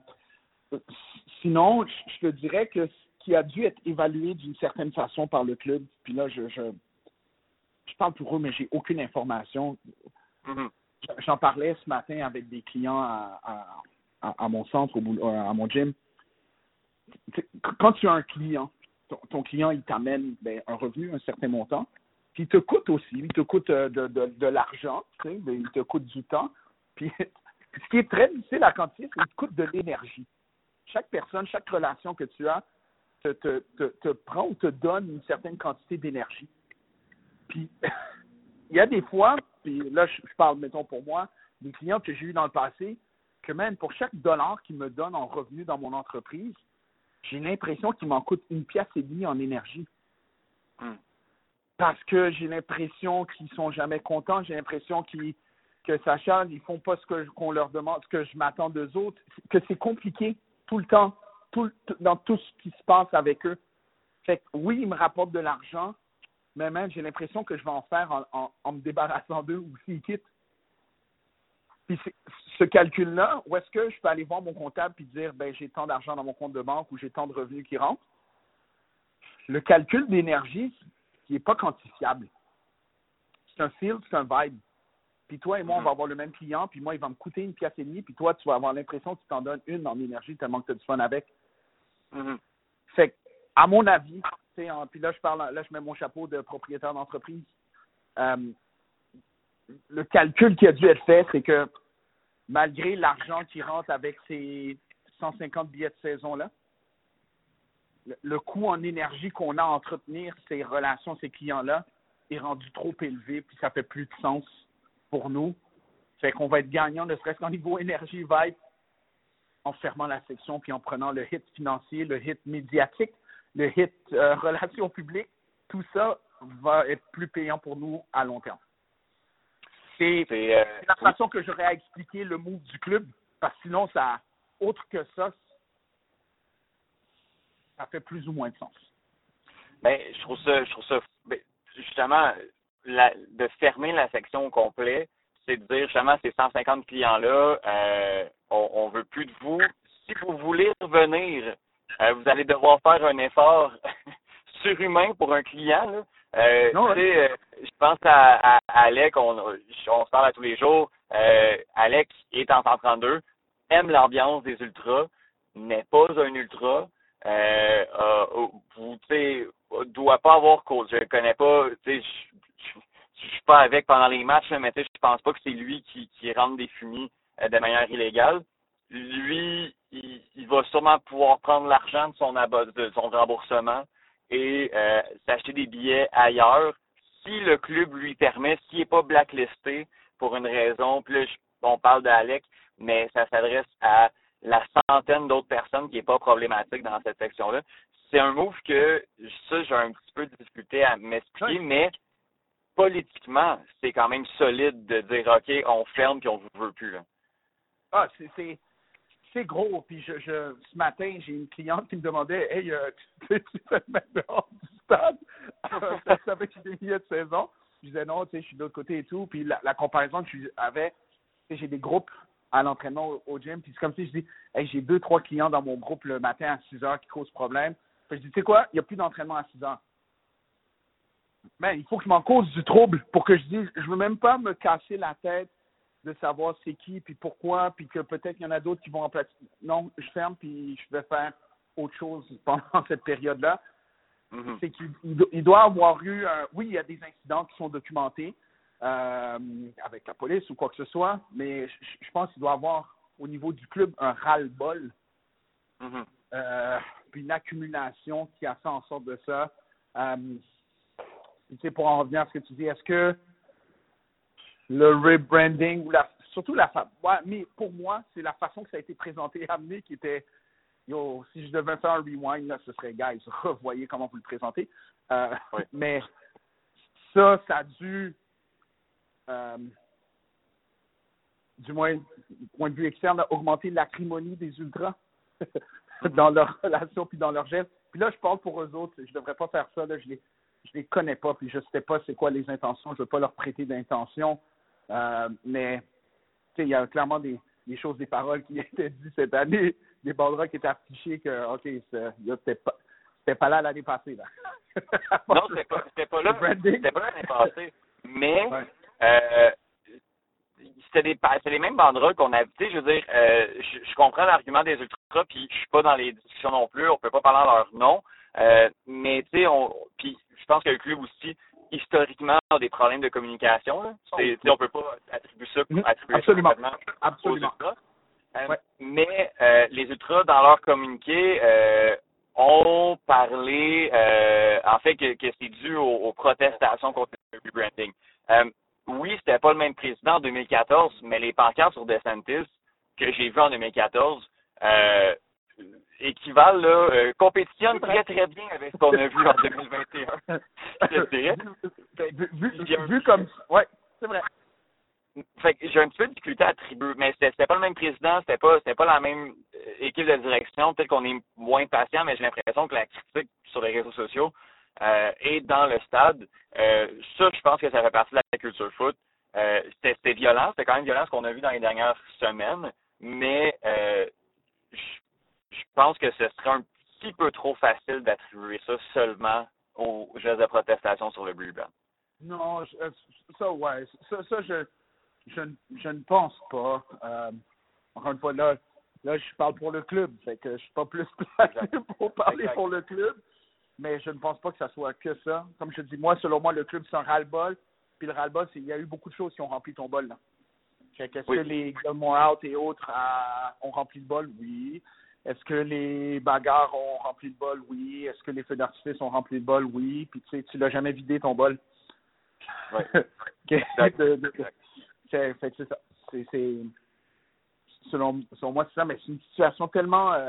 sinon, je te dirais que ce qui a dû être évalué d'une certaine façon par le club, puis là, je, je, je parle pour eux, mais j'ai aucune information. Mm-hmm. J'en parlais ce matin avec des clients à, à, à mon centre, au, à mon gym. Quand tu as un client, ton, ton client, il t'amène ben, un revenu, un certain montant, puis il te coûte aussi, il te coûte de, de, de, de l'argent, tu sais, il te coûte du temps, puis ce qui est très difficile à quantifier, c'est qu'il te coûte de l'énergie. Chaque personne, chaque relation que tu as te, te, te, te prend ou te donne une certaine quantité d'énergie. Puis, il y a des fois, puis là, je, je parle, mettons, pour moi, des clients que j'ai eu dans le passé, que même pour chaque dollar qu'ils me donnent en revenu dans mon entreprise, j'ai l'impression qu'il m'en coûte une pièce et demie en énergie. Mm. Parce que j'ai l'impression qu'ils sont jamais contents, j'ai l'impression qu'ils, que ça change, ils font pas ce que qu'on leur demande, ce que je m'attends d'eux autres, que c'est compliqué tout le temps, tout, dans tout ce qui se passe avec eux. Fait que oui, ils me rapportent de l'argent, mais même j'ai l'impression que je vais en faire en, en, en me débarrassant d'eux ou s'ils quittent. Puis ce calcul-là, où est-ce que je peux aller voir mon comptable et dire ben j'ai tant d'argent dans mon compte de banque ou j'ai tant de revenus qui rentrent? Le calcul d'énergie, qui n'est pas quantifiable. C'est un feel, c'est un vibe. Puis toi et moi, on va avoir le même client, puis moi, il va me coûter une pièce et demie, puis toi, tu vas avoir l'impression que tu t'en donnes une en énergie tellement que tu as du fun avec. Mm-hmm. Fait que, à mon avis, tu sais, puis là, je parle, là, je mets mon chapeau de propriétaire d'entreprise. Euh, le calcul qui a dû être fait, c'est que malgré l'argent qui rentre avec ces cent cinquante billets de saison-là, le, le coût en énergie qu'on a à entretenir ces relations, ces clients-là, est rendu trop élevé, puis ça fait plus de sens pour nous. Fait qu'on va être gagnant, ne serait-ce qu'en niveau énergie, vibe, en fermant la section, puis en prenant le hit financier, le hit médiatique, le hit euh, relations publiques. Tout ça va être plus payant pour nous à long terme. C'est, c'est, euh, c'est la façon que j'aurais à expliquer le move du club, parce que sinon, ça, autre que ça, ça fait plus ou moins de sens. Ben, je trouve ça, je trouve ça, ben, justement, la, de fermer la section au complet, c'est de dire justement ces cent cinquante clients-là, euh, on, on veut plus de vous. Si vous voulez revenir, euh, vous allez devoir faire un effort surhumain pour un client, là. Euh, non, tu sais, euh, je pense à, à, à Alec, on, on se parle à tous les jours. Euh, Alec est en cent trente-deux, aime l'ambiance des ultras, n'est pas un ultra, euh, euh, vous, tu sais, doit pas avoir cause. Je le connais pas, tu sais, je, je suis pas avec pendant les matchs, là, mais tu sais, je pense pas que c'est lui qui, qui rentre des fumis euh, de manière illégale. Lui, il, il va sûrement pouvoir prendre l'argent de son abo- de son remboursement et euh, s'acheter des billets ailleurs si le club lui permet, s'il n'est pas blacklisté pour une raison. Puis là, je, on parle d'Alec, mais ça s'adresse à la centaine d'autres personnes qui n'est pas problématique dans cette section-là. C'est un move que, ça, j'ai un petit peu de difficulté à m'expliquer, oui. Mais politiquement, c'est quand même solide de dire, OK, on ferme puis on ne vous veut plus, là. Ah, c'est... c'est... C'est gros, puis je, je, ce matin, j'ai une cliente qui me demandait « Hey, euh, tu, tu fais le mettre dehors du stade euh, avec des billets de saison? » Je disais « Non, tu sais, je suis de l'autre côté et tout. » Puis la, la comparaison que j'avais, j'ai des groupes à l'entraînement au, au gym, puis c'est comme si je dis « Hey, j'ai deux, trois clients dans mon groupe le matin à six heures qui causent problème. » Puis je dis « Tu sais quoi, il n'y a plus d'entraînement à six heures. » Mais il faut que je m'en cause du trouble pour que je dise « Je veux même pas me casser la tête de savoir c'est qui, puis pourquoi, puis que peut-être il y en a d'autres qui vont en place. Non, je ferme, puis je vais faire autre chose pendant cette période-là. Mm-hmm. C'est qu'il il doit avoir eu, un, oui, il y a des incidents qui sont documentés euh, avec la police ou quoi que ce soit, mais je, je pense qu'il doit avoir, au niveau du club, un ras-le-bol Mm-hmm. Euh, puis une accumulation qui a fait en sorte de ça. Euh, tu sais, pour en revenir à ce que tu dis, est-ce que le rebranding ou la, surtout la fa- ouais, mais pour moi, c'est la façon que ça a été présenté et amené qui était, yo, si je devais faire un rewind, là, ce serait, guys, voyez comment vous le présentez. Euh, oui. Mais ça, ça a dû, euh, du moins, du point de vue externe, augmenter l'acrimonie des ultras dans leur relation puis dans leur geste. Puis là, je parle pour eux autres. Je devrais pas faire ça. Là. Je les, je les connais pas puis je sais pas c'est quoi les intentions. Je veux pas leur prêter d'intention. Euh, mais, tu sais, il y a clairement des, des choses, des paroles qui étaient dites cette année, des banderoles qui étaient affichées que, OK, c'était pas, c'était pas là l'année passée. Là. Non, c'était pas, c'était pas là. C'était pas là l'année passée. Mais, ouais. euh, c'était des c'était les mêmes banderoles qu'on avait. Tu sais, je veux dire, euh, je, je comprends l'argument des ultras, puis je suis pas dans les discussions non plus, on peut pas parler en leur nom. Euh, mais tu sais, on puis je pense que le club aussi, historiquement, a des problèmes de communication. Là. C'est, on peut pas attribuer ça, attribuer Absolument. ça Absolument. aux ultras. Euh, ouais. Mais euh, les ultras, dans leur communiqué, euh, ont parlé, euh, en fait, que, que c'est dû aux, aux protestations contre le rebranding. Euh, oui, c'était pas le même président en deux mille quatorze, mais les pancartes sur DeSantis que j'ai vues en deux mille quatorze euh, équivalent, là, euh, compétitionnent très très bien avec ce qu'on a vu en deux mille vingt et un. Je te dirais. Vu, vu, vu comme, ouais, c'est vrai. Fait que j'ai un petit peu de difficulté à attribuer, mais c'était, c'était pas le même président, c'était pas, c'était pas la même équipe de direction. Peut-être qu'on est moins patient, mais j'ai l'impression que la critique sur les réseaux sociaux euh, et dans le stade, euh, ça, je pense que ça fait partie de la culture foot. Euh, c'était, c'était violent, c'était quand même violent ce qu'on a vu dans les dernières semaines, mais euh, je, je pense que ce serait un petit peu trop facile d'attribuer ça seulement aux gestes de protestation sur le bleu blanc. Non, je, ça, ouais, ça, ça je, je, je ne pense pas. Euh, encore une fois, là, là, je parle pour le club, fait que je suis pas plus placé pour parler exact. Pour le club, mais je ne pense pas que ça soit que ça. Comme je dis, moi, selon moi, le club, c'est un ras-le-bol, puis le ras-le-bol, c'est il y a eu beaucoup de choses qui ont rempli ton bol, là. Fait que, est-ce oui. que les Gilmore Out et autres a, ont rempli le bol? Oui. Est-ce que les bagarres ont rempli le bol? Oui. Est-ce que les feux d'artifice ont rempli le bol? Oui. Puis, tu sais, tu l'as jamais vidé, ton bol. Oui. Exact. de, de, exact. C'est, fait que c'est ça. C'est, c'est, selon, selon moi, c'est ça, mais c'est une situation tellement... Euh,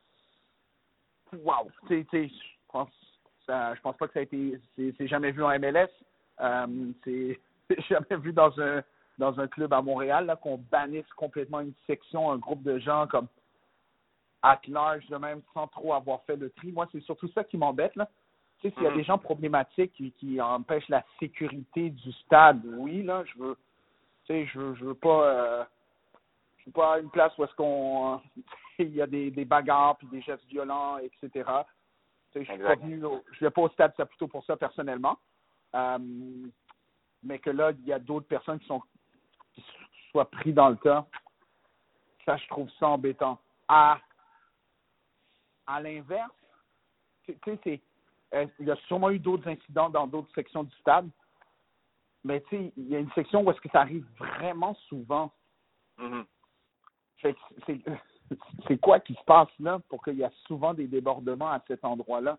wow! Tu sais, je pense, ça, je pense pas que ça a été... C'est, c'est jamais vu en M L S. Euh, c'est, c'est jamais vu dans un, dans un club à Montréal, là, qu'on bannisse complètement une section, un groupe de gens comme at large, de même, sans trop avoir fait le tri. Moi, c'est surtout ça qui m'embête, là. Tu sais, s'il y a des gens problématiques qui, qui empêchent la sécurité du stade, oui, là, je veux... Tu sais, je veux, je veux pas... Euh, je veux pas une place où est-ce qu'on... il y a des, des bagarres, puis des gestes violents, et cetera. Tu sais, je suis pas venu... Au, je vais pas au stade Saputo pour ça, personnellement. Euh, mais que là, il y a d'autres personnes qui sont... qui soient pris dans le tas. Ça, je trouve ça embêtant. À, à l'inverse, tu sais, c'est... il y a sûrement eu d'autres incidents dans d'autres sections du stade, mais tu sais, il y a une section où est-ce que ça arrive vraiment souvent. Mm-hmm. Fait que c'est, c'est quoi qui se passe là pour qu'il y ait souvent des débordements à cet endroit-là?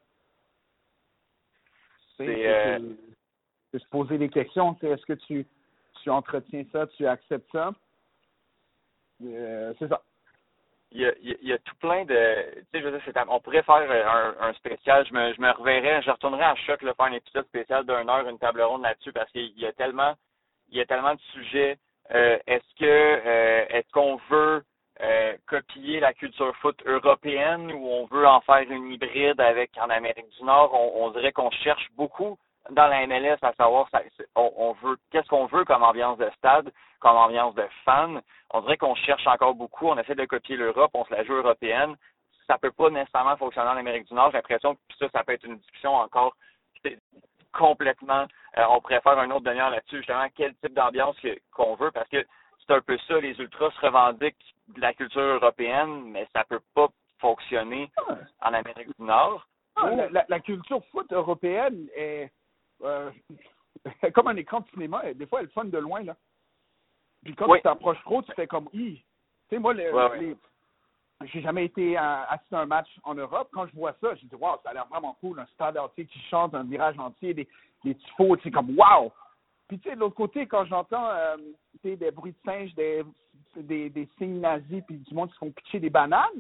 C'est, c'est, euh... c'est, c'est se poser des questions. Est-ce que tu, tu entretiens ça, tu acceptes ça? Euh, c'est ça. Il y, a, il y a tout plein de... Tu sais, je veux dire, c'est, on pourrait faire un, un spécial. Je me, je me reverrais, je retournerais à Choc, là, faire un épisode spécial d'une heure, une table ronde là-dessus, parce qu'il y a tellement, il y a tellement de sujets. Euh, est-ce que, euh, est-ce qu'on veut euh, copier la culture foot européenne ou on veut en faire une hybride avec en Amérique du Nord? On, on dirait qu'on cherche beaucoup dans la M L S à savoir ça, on, on veut qu'est-ce qu'on veut comme ambiance de stade, comme ambiance de fans. On dirait qu'on cherche encore beaucoup, on essaie de copier l'Europe, on se la joue européenne. Ça peut pas nécessairement fonctionner en Amérique du Nord. J'ai l'impression que ça, ça peut être une discussion encore complètement. Euh, on pourrait faire un autre demi-heure là-dessus, justement, quel type d'ambiance que, qu'on veut, parce que c'est un peu ça, les ultras se revendiquent de la culture européenne, mais ça peut pas fonctionner en Amérique du Nord. Ah, la, la, la culture foot européenne est euh, comme un écran de cinéma. Des fois, elle est fun de loin, là. Puis quand oui. tu t'approches trop, tu fais comme « i ». Tu sais, moi, les, ouais, les, ouais. j'ai jamais été à, assister à un match en Europe. Quand je vois ça, je dis wow, ça a l'air vraiment cool, un stade entier qui chante, un virage entier, des, des tifos, c'est comme wow. Puis tu sais, de l'autre côté, quand j'entends euh, des bruits de singes, des, des, des signes nazis, puis du monde qui se font pitcher des bananes,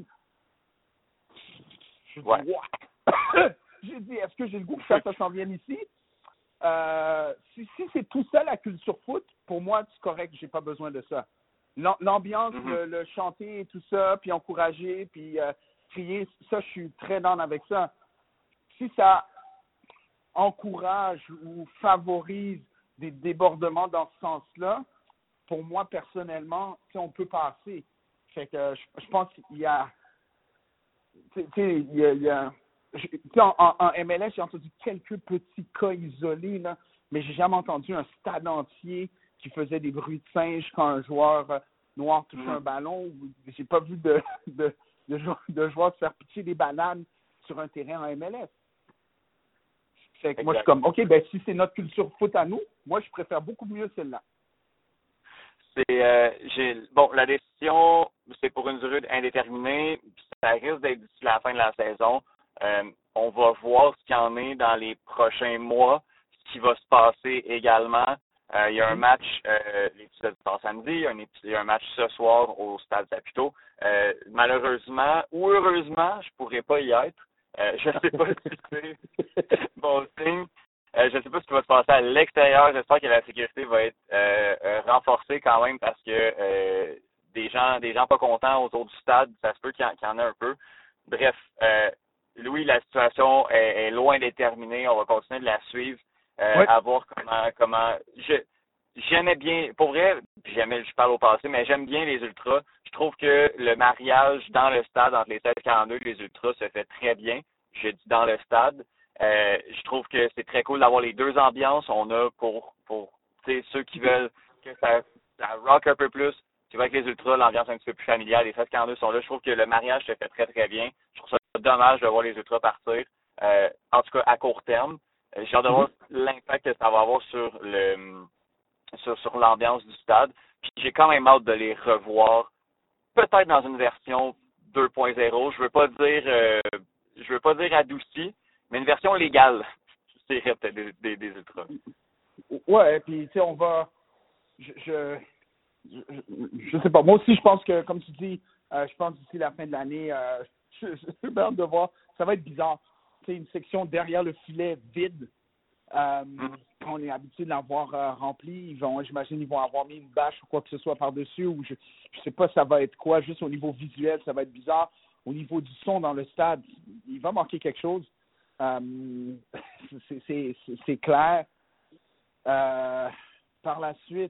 je dis ouais. wow. J'ai dit, est-ce que j'ai le goût que ça, ça s'en vienne ici? Euh, si si c'est tout ça la culture foot, pour moi, c'est correct, j'ai pas besoin de ça. L'ambiance, mm-hmm. le, le chanter et tout ça, puis encourager, puis euh, crier, ça, je suis très down avec ça. Si ça encourage ou favorise des débordements dans ce sens-là, pour moi, personnellement, on peut passer. Fait que je, je pense qu'il y a... Tu sais, il y a... Il y a En, en, en M L S, j'ai entendu quelques petits cas isolés, là, mais j'ai jamais entendu un stade entier qui faisait des bruits de singe quand un joueur euh, noir touchait mmh. un ballon. J'ai pas vu de, de, de, joueurs, de joueurs se faire pitcher des bananes sur un terrain en M L S. Fait que moi, je suis comme, OK, ben si c'est notre culture foot à nous, moi, je préfère beaucoup mieux celle-là. C'est, euh, j'ai, bon, la décision, c'est pour une durée indéterminée. Ça risque d'être d'ici la fin de la saison. Euh, on va voir ce qu'il y en est dans les prochains mois, ce qui va se passer également. Euh, il y a un match, euh, l'épisode sort samedi, il y, a un, il y a un match ce soir au Stade Saputo. Euh, malheureusement ou heureusement, je pourrais pas y être. Euh, je ne sais pas si c'est bon signe. Euh, je ne sais pas ce qui va se passer à l'extérieur. J'espère que la sécurité va être euh, euh, renforcée quand même parce que euh, des gens des gens pas contents autour du stade, ça se peut qu'il y en, qu'il y en ait un peu. Bref, euh, Louis, la situation est, est loin d'être terminée. On va continuer de la suivre, euh, oui. à voir comment comment. Je j'aimais bien, pour vrai, j'aimais, je parle au passé, mais j'aime bien les ultras. Je trouve que le mariage dans le stade entre les seize quarante-deux et les ultras se fait très bien. Je dis dans le stade. Euh, je trouve que c'est très cool d'avoir les deux ambiances. On a pour pour ceux qui veulent que ça, ça rock un peu plus. Tu vois, avec les ultras, l'ambiance est un petit peu plus familiale. Les seize quarante-deux sont là. Je trouve que le mariage se fait très, très bien. Je trouve ça dommage de voir les ultras partir, euh, en tout cas à court terme. Euh, j'ai hâte de voir l'impact que ça va avoir sur le sur, sur l'ambiance du stade. Puis j'ai quand même hâte de les revoir, peut-être dans une version deux point zéro. Je veux pas dire euh, je veux pas dire adoucie, mais une version légale, je dirais peut-être des, des, des ultras. Ouais, puis tu sais, on va je, je Je, je sais pas. Moi aussi, je pense que, comme tu dis, euh, je pense d'ici la fin de l'année, euh, je, je suis hâte de voir. Ça va être bizarre. C'est une section derrière le filet vide. Euh, mm-hmm. On est habitué de l'avoir euh, rempli. Ils vont, j'imagine, ils vont avoir mis une bâche ou quoi que ce soit par-dessus. Ou je, je sais pas, ça va être quoi. Juste au niveau visuel, ça va être bizarre. Au niveau du son dans le stade, il va manquer quelque chose. Euh, c'est, c'est, c'est, c'est clair. Euh, par la suite.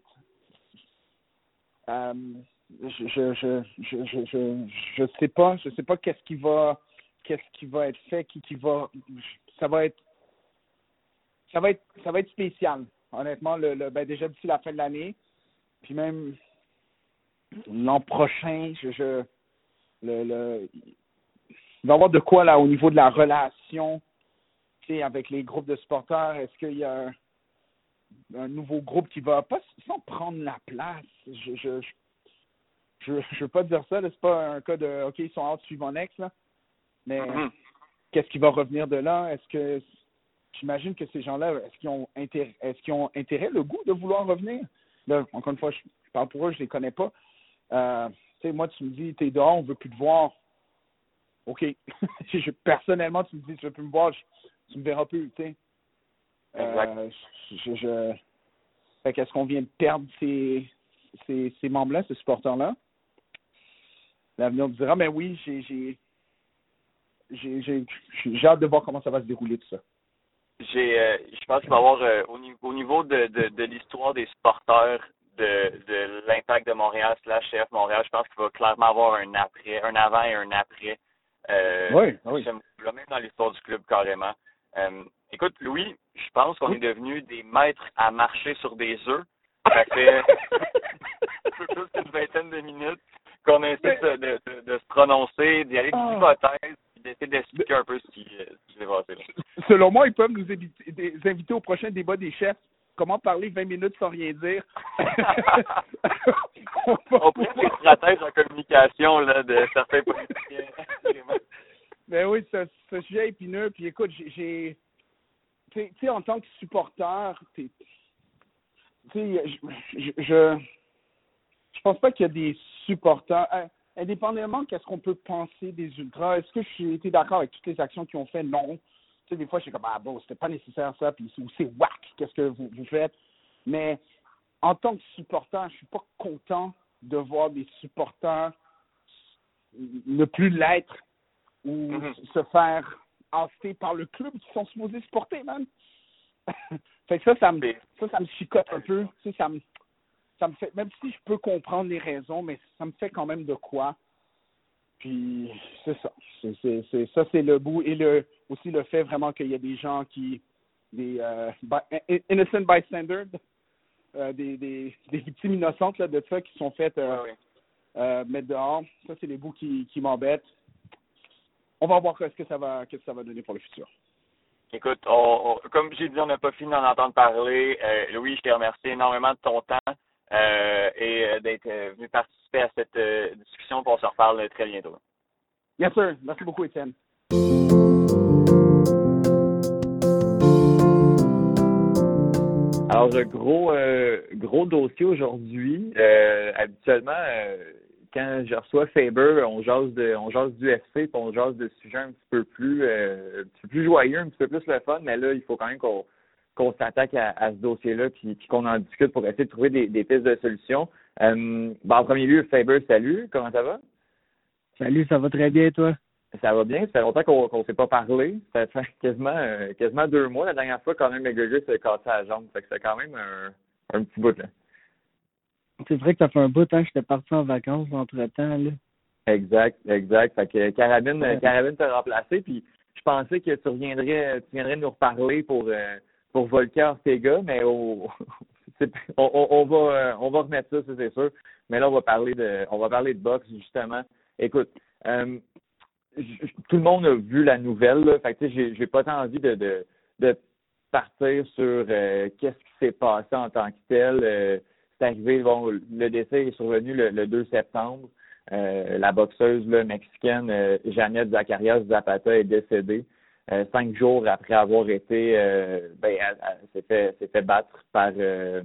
Euh, je je je je je je je sais pas je sais pas qu'est-ce qui va qu'est-ce qui va être fait qui qui va ça va être ça va être ça va être spécial honnêtement le, le ben déjà d'ici la fin de l'année puis même l'an prochain je je le le il va y avoir de quoi là au niveau de la relation, tu sais, avec les groupes de supporters. Est-ce qu'il y a un un nouveau groupe qui va pas sans prendre la place. Je je je, je veux pas dire ça, là, c'est pas un cas de OK, ils sont out suivant next là. Mais mm-hmm. Qu'est-ce qui va revenir de là? Est-ce que j'imagine que ces gens-là, est-ce qu'ils ont intérêt est-ce qu'ils ont intérêt, le goût de vouloir revenir? Là, encore une fois, je, je parle pour eux, je les connais pas. Euh, tu sais, moi, tu me dis, t'es dehors, on veut plus te voir. OK. je, personnellement, tu me dis, tu veux plus me voir, je, tu me verras plus, tu sais. Euh, je, je... Fait qu'est-ce qu'on vient de perdre ces, ces, ces membres-là, ces supporters-là? L'avenir nous dira, mais oui, j'ai, j'ai, j'ai, j'ai, j'ai hâte de voir comment ça va se dérouler tout ça. J'ai, euh, je pense qu'il va y avoir, euh, au, niveau, au niveau de, de, de l'histoire des supporters de, de l'Impact de Montréal slash C F Montréal, je pense qu'il va clairement avoir un après, un avant et un après. Euh, oui, oui. Même dans l'histoire du club, carrément. Euh, écoute, Louis, je pense qu'on oui. est devenus des maîtres à marcher sur des œufs. Ça fait un peu plus qu'une vingtaine de minutes qu'on essaie de, de, de, de se prononcer, d'y aller oh. d'hypothèses, d'essayer d'expliquer un peu ce qui, ce qui s'est passé. Selon moi, ils peuvent nous inviter, nous inviter au prochain débat des chefs. Comment parler vingt minutes sans rien dire? On prend des stratèges en communication là, de certains politiciens. Ben oui, c'est un sujet épineux. Puis écoute, j'ai... Tu sais, en tant que supporter, tu sais, je, je, je pense pas qu'il y a des supporters... Indépendamment de qu'est-ce qu'on peut penser des ultras, est-ce que j'ai été d'accord avec toutes les actions qu'ils ont fait? Non. Tu sais, des fois, je suis comme, ah bon, c'était pas nécessaire ça, puis c'est whack, qu'est-ce que vous, vous faites? Mais en tant que supporter, je suis pas content de voir des supporters ne plus l'être ou mm-hmm. se faire haster par le club qui sont supposés supporter, man. Fait que ça, ça me, ça, ça me chicote un peu. Tu sais, ça me, ça me fait, même si je peux comprendre les raisons, mais ça me fait quand même de quoi. Puis, c'est ça. C'est, c'est, c'est, ça, c'est le bout. Et le, aussi le fait vraiment qu'il y a des gens qui, des euh, by, innocent bystanders, euh, des, des, des victimes innocentes là, de ça qui sont faites euh, oui. euh, mettre dehors. Ça, c'est les bouts qui, qui m'embêtent. On va voir ce que ça va, qu'est-ce que ça va donner pour le futur. Écoute, on, on, comme j'ai dit, on n'a pas fini d'en entendre parler. Euh, Louis, je te remercie énormément de ton temps euh, et d'être venu participer à cette euh, discussion. On se reparle très bientôt. Yes, sir. Merci beaucoup, Étienne. Alors, gros, euh, gros dossier aujourd'hui. Euh, habituellement, euh, quand je reçois Faber, on jase de, on jase du F C, puis on jase de sujets un petit peu plus, euh, un petit peu plus joyeux, un petit peu plus le fun, mais là, il faut quand même qu'on, qu'on s'attaque à, à ce dossier-là, puis, puis qu'on en discute pour essayer de trouver des, des pistes de solutions. Euh, ben, en premier lieu, Faber, salut, comment ça va? Salut, ça va très bien, toi? Ça va bien, ça fait longtemps qu'on qu'on s'est pas parlé. Ça fait quasiment euh, quasiment deux mois. La dernière fois, quand même, McGregor s'est cassé la jambe. Fait que c'est quand même un, un petit bout, là. C'est vrai que ça fait un bout, hein, j'étais parti en vacances entre-temps, là. Exact, exact. Fait que Carabine, ouais. Carabine t'a remplacé, puis je pensais que tu reviendrais, tu viendrais nous reparler pour euh, pour Volker Ortega, mais au, on, on, on va on va remettre ça, ça, c'est sûr. Mais là, on va parler de on va parler de boxe, justement. Écoute, euh, tout le monde a vu la nouvelle, là. Fait que, tu sais, j'ai, j'ai pas tant envie de, de, de partir sur euh, qu'est-ce qui s'est passé en tant que tel. Euh, c'est arrivé, bon, le décès est survenu le, le deux septembre. Euh, la boxeuse là, mexicaine euh, Jeannette Zacarias Zapata est décédée euh, cinq jours après avoir été, euh, ben, elle, elle s'est fait, s'est fait battre par euh,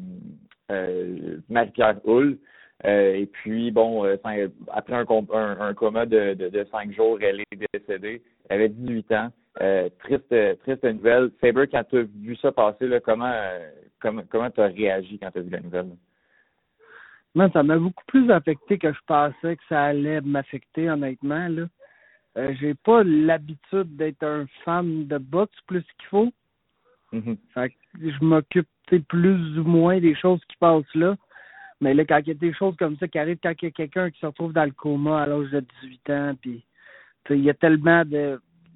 euh, Marie-Pierre Hull. Euh, et puis, bon, euh, après un, un, un coma de, de, de cinq jours, elle est décédée. Elle avait dix-huit ans. Euh, triste, triste nouvelle. Faber, quand tu as vu ça passer, là, comment euh, comment comment tu as réagi quand tu as vu la nouvelle? Man, ça m'a beaucoup plus affecté que je pensais que ça allait m'affecter, honnêtement, là. Euh, j'ai pas l'habitude d'être un fan de boxe plus qu'il faut. Mm-hmm. Fait que je m'occupe plus ou moins des choses qui passent là. Mais là, quand il y a des choses comme ça qui arrivent, quand il y a quelqu'un qui se retrouve dans le coma à l'âge de dix-huit ans, puis il y a tellement de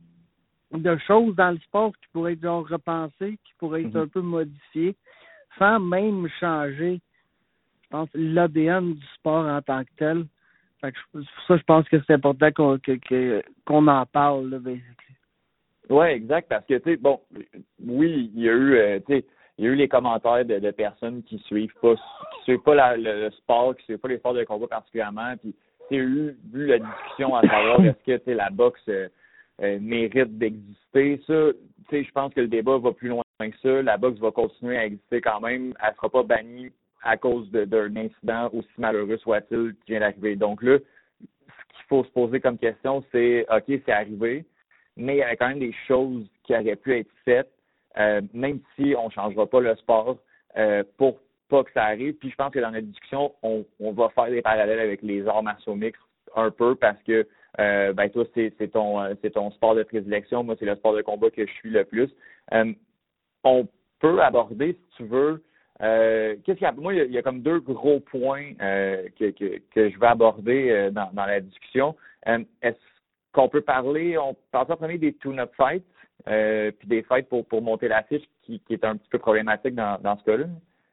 de choses dans le sport qui pourraient être genre repensées, qui pourraient être mm-hmm. un peu modifiées, sans même changer, je pense, l'A D N du sport en tant que tel. Fait que pour ça, je pense que c'est important qu'on, que, que, qu'on en parle, là, basically. Oui, exact, parce que, tu sais, bon, oui, il y a eu, euh, tu sais, il y a eu les commentaires de, de personnes qui suivent pas, qui suivent pas la, le, le sport, qui suivent pas les sports de combat particulièrement, puis tu sais, eu vu la discussion à savoir est-ce que tu sais la boxe euh, euh, mérite d'exister. Ça, tu sais, je pense que le débat va plus loin que ça. La boxe va continuer à exister quand même. Elle sera pas bannie à cause de, d'un incident aussi malheureux soit-il qui vient d'arriver. Donc là, ce qu'il faut se poser comme question, c'est ok, c'est arrivé, mais il y avait quand même des choses qui auraient pu être faites. Euh, même si on ne changera pas le sport euh, pour pas que ça arrive. Puis je pense que dans notre discussion, on, on va faire des parallèles avec les arts martiaux mixtes un peu parce que euh, ben toi, c'est, c'est ton c'est ton sport de prédilection. Moi, c'est le sport de combat que je suis le plus. Euh, on peut aborder, si tu veux, euh, qu'est-ce qu'il y a? Moi, il y a, il y a comme deux gros points euh, que, que, que je vais aborder euh, dans, dans la discussion. Euh, est-ce qu'on peut parler, on parle en premier des tune-up fights? Euh, puis des fights pour, pour monter la fiche qui, qui est un petit peu problématique dans, dans ce cas-là?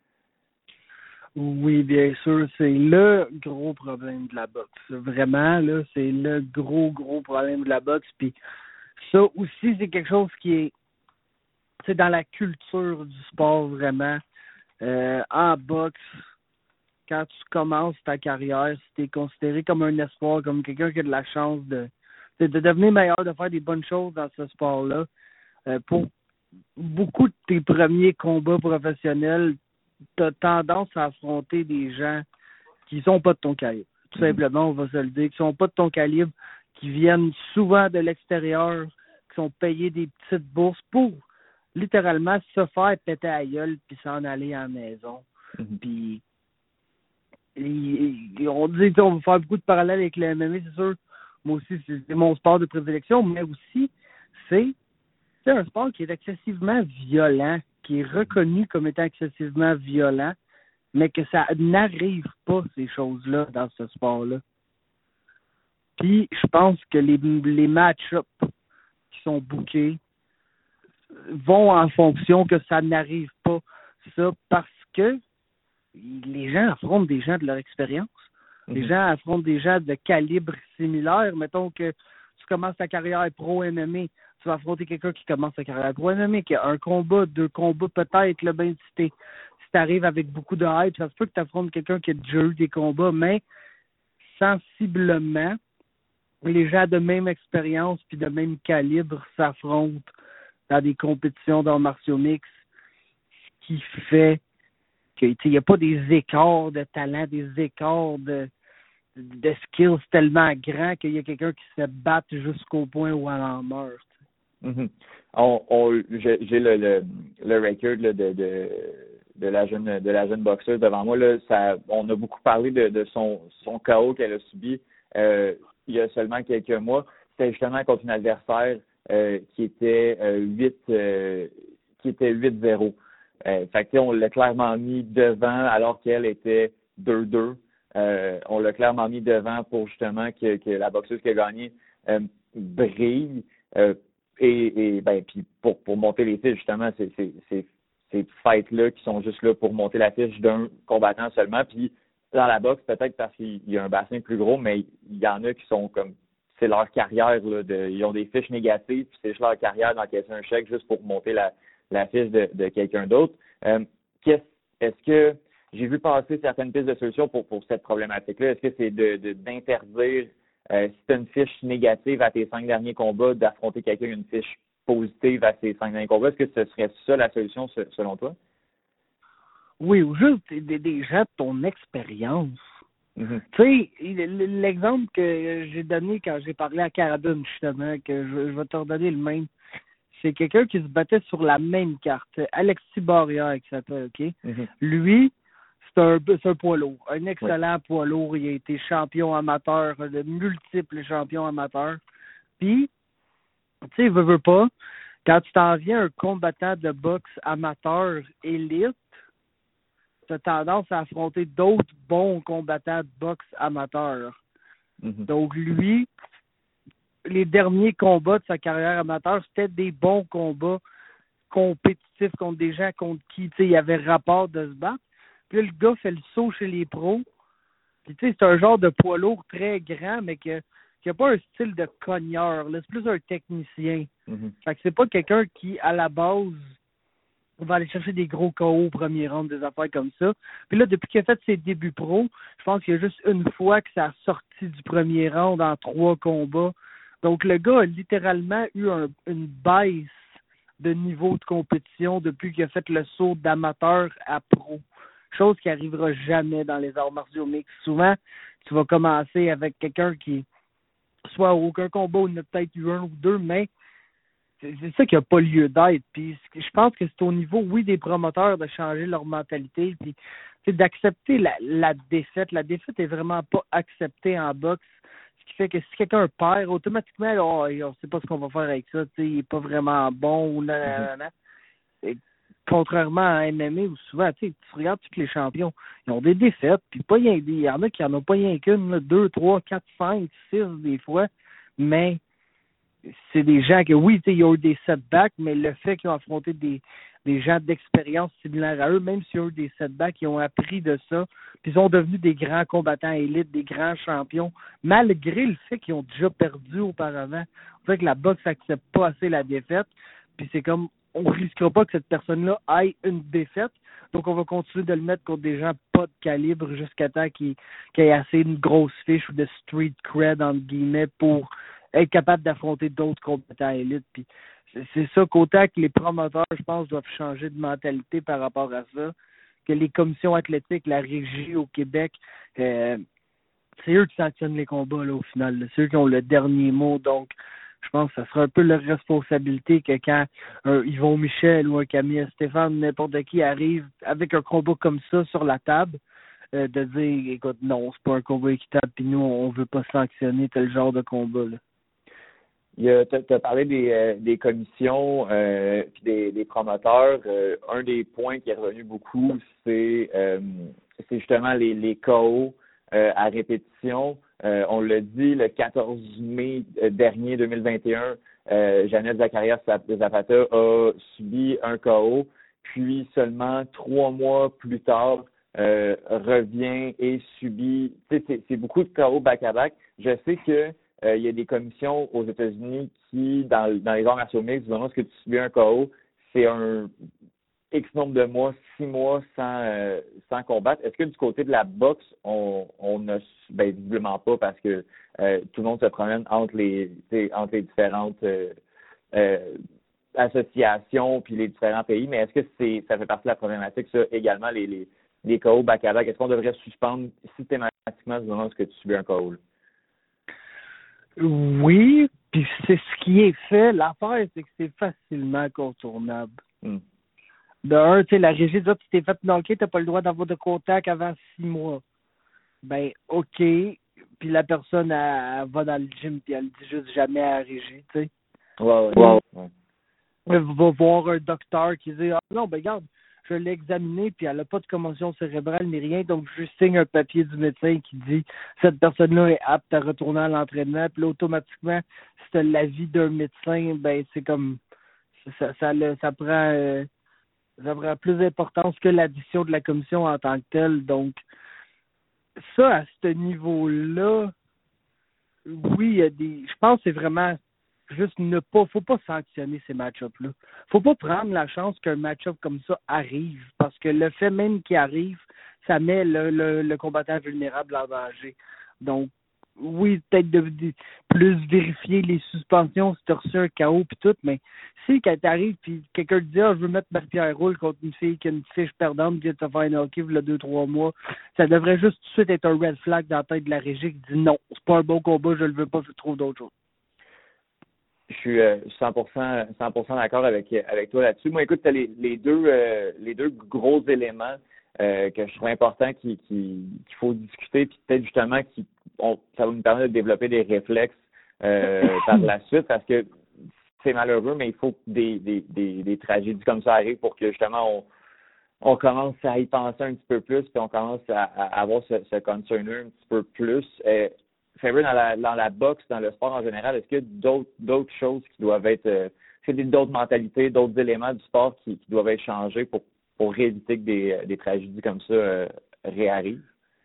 Oui, bien sûr. C'est le gros problème de la boxe. Vraiment, là, c'est le gros, gros problème de la boxe. Puis ça aussi, c'est quelque chose qui est c'est dans la culture du sport, vraiment. Euh, en boxe, quand tu commences ta carrière, si tu es considéré comme un espoir, comme quelqu'un qui a de la chance de, de, de devenir meilleur, de faire des bonnes choses dans ce sport-là, euh, pour beaucoup de tes premiers combats professionnels, tu as tendance à affronter des gens qui sont pas de ton calibre. Tout mm-hmm. simplement, on va se le dire, qui sont pas de ton calibre, qui viennent souvent de l'extérieur, qui sont payés des petites bourses pour littéralement se faire péter à la gueule puis s'en aller à la maison. Mm-hmm. Puis et, et on dit on va faire beaucoup de parallèles avec le M M A, c'est sûr. Moi aussi, c'est, c'est mon sport de prédilection, mais aussi, c'est, c'est un sport qui est excessivement violent, qui est reconnu comme étant excessivement violent, mais que ça n'arrive pas, ces choses-là, dans ce sport-là. Puis, je pense que les, les match-ups qui sont bookés vont en fonction que ça n'arrive pas, ça, parce que les gens affrontent des gens de leur expérience. Mm-hmm. Les gens affrontent des gens de calibre similaire. Mettons que tu commences ta carrière pro M M A, tu vas affronter quelqu'un qui commence sa carrière pro M M A, qui a un combat, deux combats peut-être, là, ben, si t'es tu arrives avec beaucoup de hype, ça se peut que tu affrontes quelqu'un qui a déjà eu des combats, mais sensiblement, les gens de même expérience puis de même calibre s'affrontent dans des compétitions d'arts martiaux mixtes, ce qui fait qu'il n'y a pas des écarts de talent, des écarts de, de skills tellement grands qu'il y a quelqu'un qui se batte jusqu'au point où elle en meurt. Mm-hmm. On, on, j'ai, j'ai le, le, le record là, de... de... de la jeune de la jeune boxeuse devant moi là, ça on a beaucoup parlé de, de son son K O qu'elle a subi euh, il y a seulement quelques mois. C'était justement contre une adversaire euh, qui était euh, huit euh, qui était huit zéro. Euh, fait que on l'a clairement mis devant alors qu'elle était deux deux. Euh, on l'a clairement mis devant pour justement que, que la boxeuse qui a gagné euh, brille euh, et, et ben puis pour pour monter les fiches justement c'est c'est c'est ces fights-là qui sont juste là pour monter la fiche d'un combattant seulement. Puis dans la boxe, peut-être parce qu'il y a un bassin plus gros, mais il y en a qui sont comme c'est leur carrière, là, de, ils ont des fiches négatives, puis c'est juste leur carrière d'encaisser un chèque juste pour monter la, la fiche de, de quelqu'un d'autre. Euh, qu'est-ce, est-ce que j'ai vu passer certaines pistes de solutions pour, pour cette problématique-là? Est-ce que c'est de, de d'interdire euh, si tu as une fiche négative à tes cinq derniers combats, d'affronter quelqu'un qui a une fiche positive à ces cinq derniers combats? Est-ce que ce serait ça la solution selon toi? Oui, ou juste des, des gens de ton expérience. Mm-hmm. Tu sais, l'exemple que j'ai donné quand j'ai parlé à Caradune, justement, que je, je vais te redonner le même, c'est quelqu'un qui se battait sur la même carte. Alexis Barrière, qui s'appelle, OK? Mm-hmm. Lui, c'est un, c'est un poids lourd, un excellent oui. poids lourd. Il a été champion amateur, de multiples champions amateurs. Puis, tu sais, veut, veut pas, quand tu t'en viens un combattant de boxe amateur élite, tu as tendance à affronter d'autres bons combattants de boxe amateurs. Mm-hmm. Donc, lui, les derniers combats de sa carrière amateur, c'était des bons combats compétitifs contre des gens contre qui, tu sais, il y avait rapport de se battre. Puis là, le gars fait le saut chez les pros. Puis, tu sais, c'est un genre de poids lourd très grand, mais que qui n'a pas un style de cogneur, là, c'est plus un technicien. Mm-hmm. Fait que c'est pas quelqu'un qui, à la base, va aller chercher des gros K O au premier round, des affaires comme ça. Puis là, depuis qu'il a fait ses débuts pro, je pense qu'il y a juste une fois que ça a sorti du premier round en trois combats. Donc, le gars a littéralement eu un, une baisse de niveau de compétition depuis qu'il a fait le saut d'amateur à pro. Chose qui arrivera jamais dans les arts martiaux mixtes. Souvent, tu vas commencer avec quelqu'un qui soit aucun combat, ou il y en a peut-être eu un ou deux, mais c'est, c'est ça qui n'a pas lieu d'être. Puis je pense que c'est au niveau, oui, des promoteurs de changer leur mentalité, puis d'accepter la, la défaite. La défaite est vraiment pas acceptée en boxe, ce qui fait que si quelqu'un perd, automatiquement, là, oh, on ne sait pas ce qu'on va faire avec ça, il n'est pas vraiment bon, ou non, non, non. Et contrairement à M M A, où souvent, tu regardes tous les champions, ils ont des défaites, puis pas rien, il y en a qui n'en ont pas rien qu'une, là, deux, trois, quatre, cinq, six des fois, mais c'est des gens que, oui, ils ont eu des setbacks, mais le fait qu'ils ont affronté des, des gens d'expérience similaires à eux, même s'ils ont eu des setbacks, ils ont appris de ça, puis ils sont devenus des grands combattants élites, des grands champions, malgré le fait qu'ils ont déjà perdu auparavant. Le fait que la boxe n'accepte pas assez la défaite, puis c'est comme, on risquera pas que cette personne-là ait une défaite. Donc, on va continuer de le mettre contre des gens pas de calibre jusqu'à temps qu'il, qu'il ait assez une grosse fiche ou de street cred, entre guillemets, pour être capable d'affronter d'autres combattants élites. Puis, c'est, c'est ça qu'autant que les promoteurs, je pense, doivent changer de mentalité par rapport à ça, que les commissions athlétiques, la régie au Québec, euh, c'est eux qui sanctionnent les combats, là, au final. Là. C'est eux qui ont le dernier mot. Donc, je pense que ça sera un peu leur responsabilité que quand un Yvon Michel ou un Camille Stéphane, n'importe qui arrive avec un combat comme ça sur la table, euh, de dire, écoute, non, c'est pas un combat équitable, puis nous, on veut pas sanctionner tel genre de combat, là. Tu as parlé des, euh, des commissions euh, puis des, des promoteurs. Euh, un des points qui est revenu beaucoup, c'est, euh, c'est justement les, les K O euh, à répétition. Euh, on l'a dit, le quatorze mai dernier deux mille vingt et un, euh, Jeannette Zacharias Zapata a subi un K O, puis seulement trois mois plus tard, euh, revient et subit. C'est, c'est beaucoup de K O back-à-back. Je sais que Euh, il y a des commissions aux États-Unis qui, dans, dans les arts martiaux mixtes, du moment où tu subis un K O, c'est un X nombre de mois, six mois sans euh, sans combattre. Est-ce que du côté de la boxe, on, on a, ben visiblement pas parce que euh, tout le monde se promène entre les entre les différentes euh, euh, associations puis les différents pays, mais est-ce que c'est ça fait partie de la problématique, ça, également, les, les, les K O back-à-back? Est-ce qu'on devrait suspendre systématiquement du moment où tu subis un K O? Là? Oui, puis c'est ce qui est fait. L'affaire, c'est que c'est facilement contournable. Mm. De un, tu sais, la régie dit, tu t'es fait knocker, t'as pas le droit d'avoir de contact avant six mois. Ben, OK. Puis la personne, elle, elle va dans le gym, puis elle dit juste jamais à la régie, tu sais. Ouais, ouais, ouais. Elle va voir un docteur qui dit, ah non, ben regarde, je l'ai examiné, puis elle n'a pas de commotion cérébrale ni rien, donc je signe un papier du médecin qui dit cette personne-là est apte à retourner à l'entraînement, puis là, automatiquement, si tu as l'avis d'un médecin, ben c'est comme ça ça, ça, ça prend euh, ça prend plus d'importance que l'addition de la commission en tant que telle. Donc ça, à ce niveau-là, oui, il y a des. Je pense que c'est vraiment juste ne pas, faut pas sanctionner ces match-ups-là. Faut pas prendre la chance qu'un match-up comme ça arrive, parce que le fait même qu'il arrive, ça met le, le, le combattant vulnérable en danger. Donc, oui, peut-être de, de plus vérifier les suspensions si tu as reçu un K O puis tout, mais si quand t'arrives puis quelqu'un te dit ah, je veux mettre Marie-Pierre Roule contre une fille qui a une fiche perdante qui vient de te faire un hockey il y a deux, trois mois, ça devrait juste tout de suite être un red flag dans la tête de la régie qui dit non, c'est pas un bon combat, je le veux pas, je trouve d'autres choses. Je suis euh, cent pour cent, cent pour cent d'accord avec, avec toi là-dessus. Moi, écoute, tu as les, les, deux, euh, les deux gros éléments euh, que je trouve importants qui, qui, qu'il faut discuter, puis peut-être justement qui on, ça va nous permettre de développer des réflexes euh, par la suite, parce que c'est malheureux, mais il faut que des, des, des, des tragédies comme ça arrivent pour que justement on, on commence à y penser un petit peu plus, puis on commence à, à avoir ce, ce concern un petit peu plus. Euh, Favorite, dans la, dans la boxe, dans le sport en général, est-ce qu'il y a d'autres, d'autres choses qui doivent être, euh, est-ce qu'il y a d'autres mentalités, d'autres éléments du sport qui, qui doivent être changés pour, pour éviter que des, des tragédies comme ça euh, réarrivent?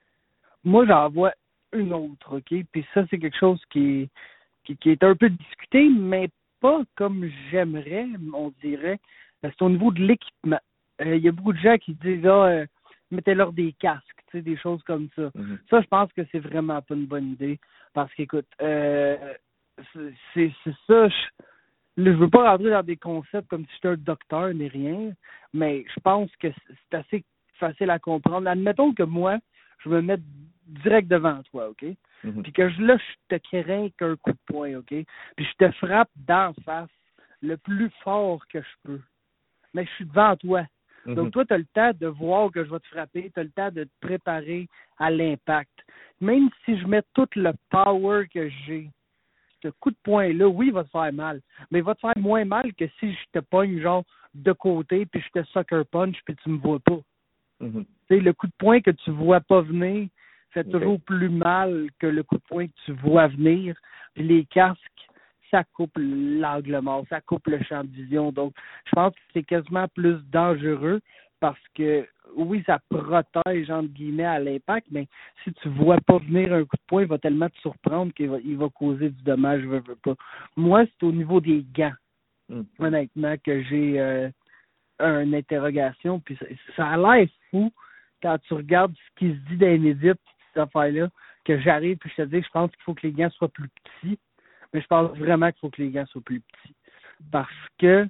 Moi, j'en vois une autre, OK? Puis ça, c'est quelque chose qui, qui, qui est un peu discuté, mais pas comme j'aimerais, on dirait. C'est au niveau de l'équipement. Il euh, y a beaucoup de gens qui disent, ah, euh, mettez-leur des casques. Tu sais, des choses comme ça. Mm-hmm. Ça, je pense que c'est vraiment pas une bonne idée. Parce qu'écoute, euh, c'est, c'est, c'est ça. Je, là, je veux pas rentrer dans des concepts comme si j'étais un docteur ni rien, mais je pense que c'est assez facile à comprendre. Admettons que moi, je me mette direct devant toi, OK? Mm-hmm. Puis que je, là, je te crains qu'un coup de poing, OK? Puis je te frappe d'en face le plus fort que je peux. Mais je suis devant toi. Donc, toi, tu as le temps de voir que je vais te frapper, tu as le temps de te préparer à l'impact. Même si je mets tout le power que j'ai, ce coup de poing-là, oui, il va te faire mal, mais il va te faire moins mal que si je te pogne, genre, de côté, puis je te sucker punch, puis tu me vois pas. Mm-hmm. Tu sais, le coup de poing que tu vois pas venir fait okay. toujours plus mal que le coup de poing que tu vois venir. Puis les casques, ça coupe l'angle mort, ça coupe le champ de vision. Donc, je pense que c'est quasiment plus dangereux parce que, oui, ça protège, entre guillemets, à l'impact, mais si tu vois pas venir un coup de poing, il va tellement te surprendre qu'il va, il va causer du dommage, je veux, veux pas. Moi, c'est au niveau des gants. mm. honnêtement, que j'ai euh, une interrogation. Puis ça, ça a l'air fou quand tu regardes ce qui se dit dans les médias, cette affaire-là, que j'arrive puis je te dis que je pense qu'il faut que les gants soient plus petits. Mais je pense vraiment qu'il faut que les gants soient plus petits. Parce que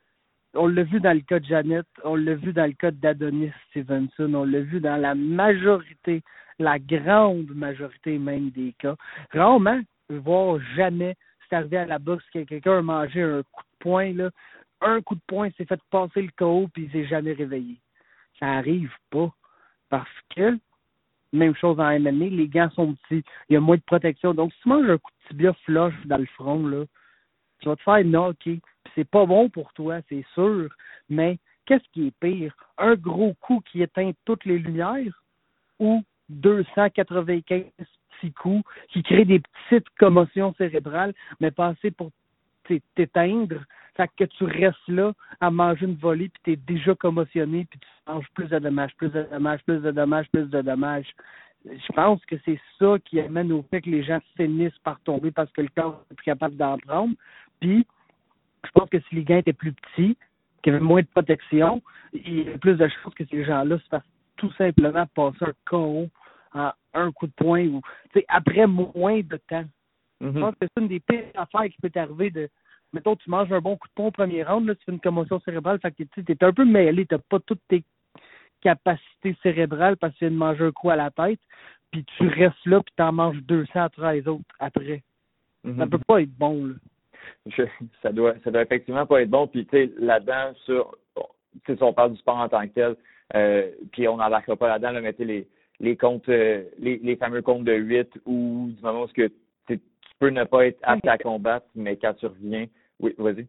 on l'a vu dans le cas de Jeannette, on l'a vu dans le cas d'Adonis Stevenson, on l'a vu dans la majorité, la grande majorité même des cas. Rarement, voire jamais, c'est arrivé à la boxe que quelqu'un a mangé un coup de poing, là, un coup de poing s'est fait passer le K O puis il s'est jamais réveillé. Ça arrive pas. Parce que, même chose en M M A, les gants sont petits, il y a moins de protection. Donc, si tu manges un coup de tibia flush dans le front, là, tu vas te faire knocker. C'est pas bon pour toi, c'est sûr, mais qu'est-ce qui est pire? Un gros coup qui éteint toutes les lumières ou deux cent quatre-vingt-quinze petits coups qui créent des petites commotions cérébrales, mais pas assez pour t'éteindre? Fait que tu restes là à manger une volée puis t'es déjà commotionné puis tu manges plus de dommages, plus de dommages, plus de dommages, plus de dommages. Je pense que c'est ça qui amène au fait que les gens finissent par tomber parce que le corps n'est plus capable d'en prendre. Puis, je pense que si les gants étaient plus petits, qu'il y avait moins de protection, il y a plus de chances que ces gens-là se fassent tout simplement passer un K O en un coup de poing ou après moins de temps. Mm-hmm. Je pense que c'est une des pires affaires qui peut t'arriver de. Mettons, tu manges un bon coup de poing au premier round, là, tu fais une commotion cérébrale, fait que tu es un peu mêlé, tu n'as pas toutes tes capacités cérébrales parce que tu viens de manger un coup à la tête, puis tu restes là, puis tu en manges deux cents à treize autres après. Mm-hmm. Ça peut pas être bon, là. Je, ça doit ça doit effectivement pas être bon. Puis tu sais, là-dedans, sur si on parle du sport en tant que tel, euh, puis on n'embarquera pas là-dedans, là, mais les, les comptes, euh, les, les fameux comptes de huit ou du moment où que tu peux ne pas être apte à combattre, mais quand tu reviens. Oui, vas-y.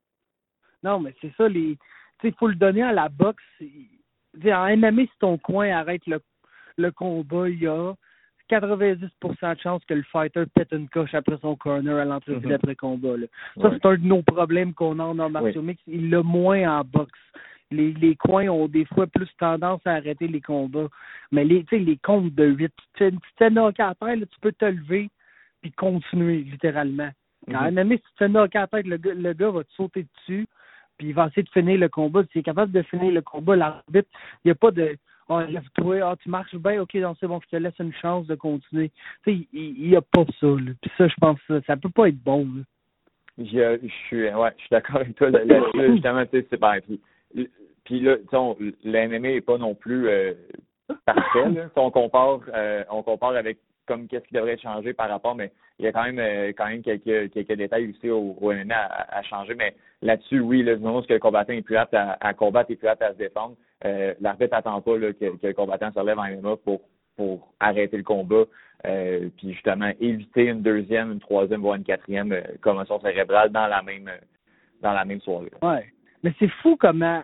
Non, mais c'est ça, les. Tu sais, il faut le donner à la boxe. En M M A, si ton coin arrête le, le combat, il y a quatre-vingt-dix pour cent de chances que le fighter pète une coche après son corner à l'entrevue mm-hmm. d'après-combat. Là. Ça, ouais. C'est un de nos problèmes qu'on a en arts martiaux mixtes. Il l'a moins en boxe. Les, les coins ont des fois plus tendance à arrêter les combats. Mais les, les comptes de huit, tu te fais knocker à terre, là, tu peux te lever puis continuer, littéralement. Quand mm-hmm. même, si tu te fais knocker à terre, le gars, le gars va te sauter dessus puis il va essayer de finir le combat. S'il est capable de finir le combat, l'arbitre, il n'y a pas de « Ah, oh, lève-toi, ah, tu marches bien, ok, non, c'est bon, je te laisse une chance de continuer. » Tu sais, il n'y a pas ça. Là. Puis ça, je pense que ça, ça peut pas être bon. Là. Je, je suis ouais, je suis d'accord avec toi là-dessus. Justement, tu sais, c'est pareil. Puis, puis là, tu sais, le M M A n'est pas non plus euh, parfait. Là. On compare, euh, on compare avec comme qu'est-ce qui devrait changer par rapport, mais il y a quand même euh, quand même quelques quelques détails aussi au, au M M A à, à changer. Mais là-dessus, oui, là, du moment où le combattant est plus apte à, à combattre et plus apte à se défendre, euh, l'arbitre n'attend pas là, que, que le combattant se relève en M M A pour pour arrêter le combat, euh, puis justement éviter une deuxième, une troisième, voire une quatrième euh, commotion cérébrale dans la même dans la même soirée. Ouais, mais c'est fou comment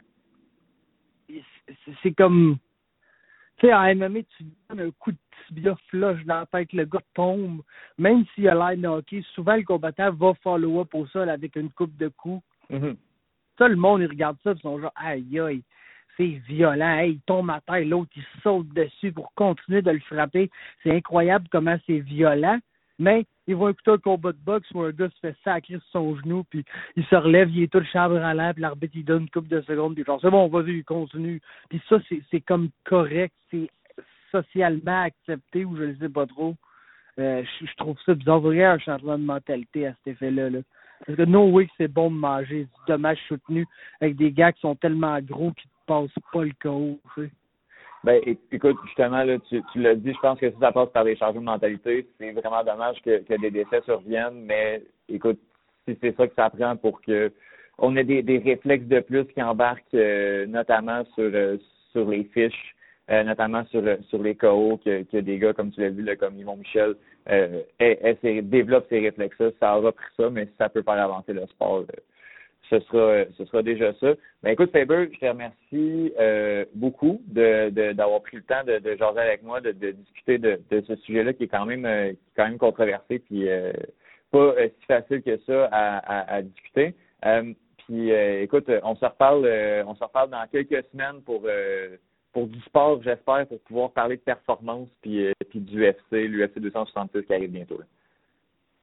c'est, c'est comme tu sais, en M M A, tu donnes un coup de tibia flush dans la tête, le gars tombe, même s'il a l'air knocké, souvent le combattant va follow-up au sol avec une coupe de coups. Mm-hmm. Ça, le monde, il regarde ça, ils sont genre, aïe, aïe, c'est violent, hey, il tombe à terre, l'autre, il saute dessus pour continuer de le frapper. C'est incroyable comment c'est violent, mais ils vont écouter un combat de boxe où un gars se fait sacrer sur son genou, puis il se relève, il est tout le chambre en l'air, puis l'arbitre, il donne une couple de secondes, puis genre, c'est bon, vas-y, il continue. Puis ça, c'est, c'est comme correct, c'est socialement accepté, ou je ne sais pas trop. Euh, je, je trouve ça bizarre, vraiment un changement de mentalité à cet effet-là, là. Parce que no way que c'est bon de manger du dommage soutenu avec des gars qui sont tellement gros qu'ils ne passent pas le K O, tu sais. Ben, écoute, justement, là, tu, tu l'as dit, je pense que si ça passe par des changements de mentalité, c'est vraiment dommage que, que des décès surviennent, mais écoute, si c'est ça que ça prend pour que on ait des, des réflexes de plus qui embarquent, euh, notamment sur euh, sur les fiches, euh, notamment sur sur les K O, que, que des gars, comme tu l'as vu, là, comme Yvon Michel, euh, aient, aient, développent ces réflexes-là, ça aura pris ça, mais si ça peut faire avancer le sport, euh, ce sera ce sera déjà ça. Ben écoute, Faber, je te remercie euh, beaucoup de, de d'avoir pris le temps de, de jaser avec moi, de, de discuter de, de ce sujet-là qui est quand même euh, qui est quand même controversé, puis euh, pas euh, si facile que ça à, à, à discuter. Euh, puis euh, écoute, on se reparle euh, on se reparle dans quelques semaines pour euh, pour du sport, j'espère, pour pouvoir parler de performance puis euh, puis du U F C, l'U F C deux cent soixante-six qui arrive bientôt. Là.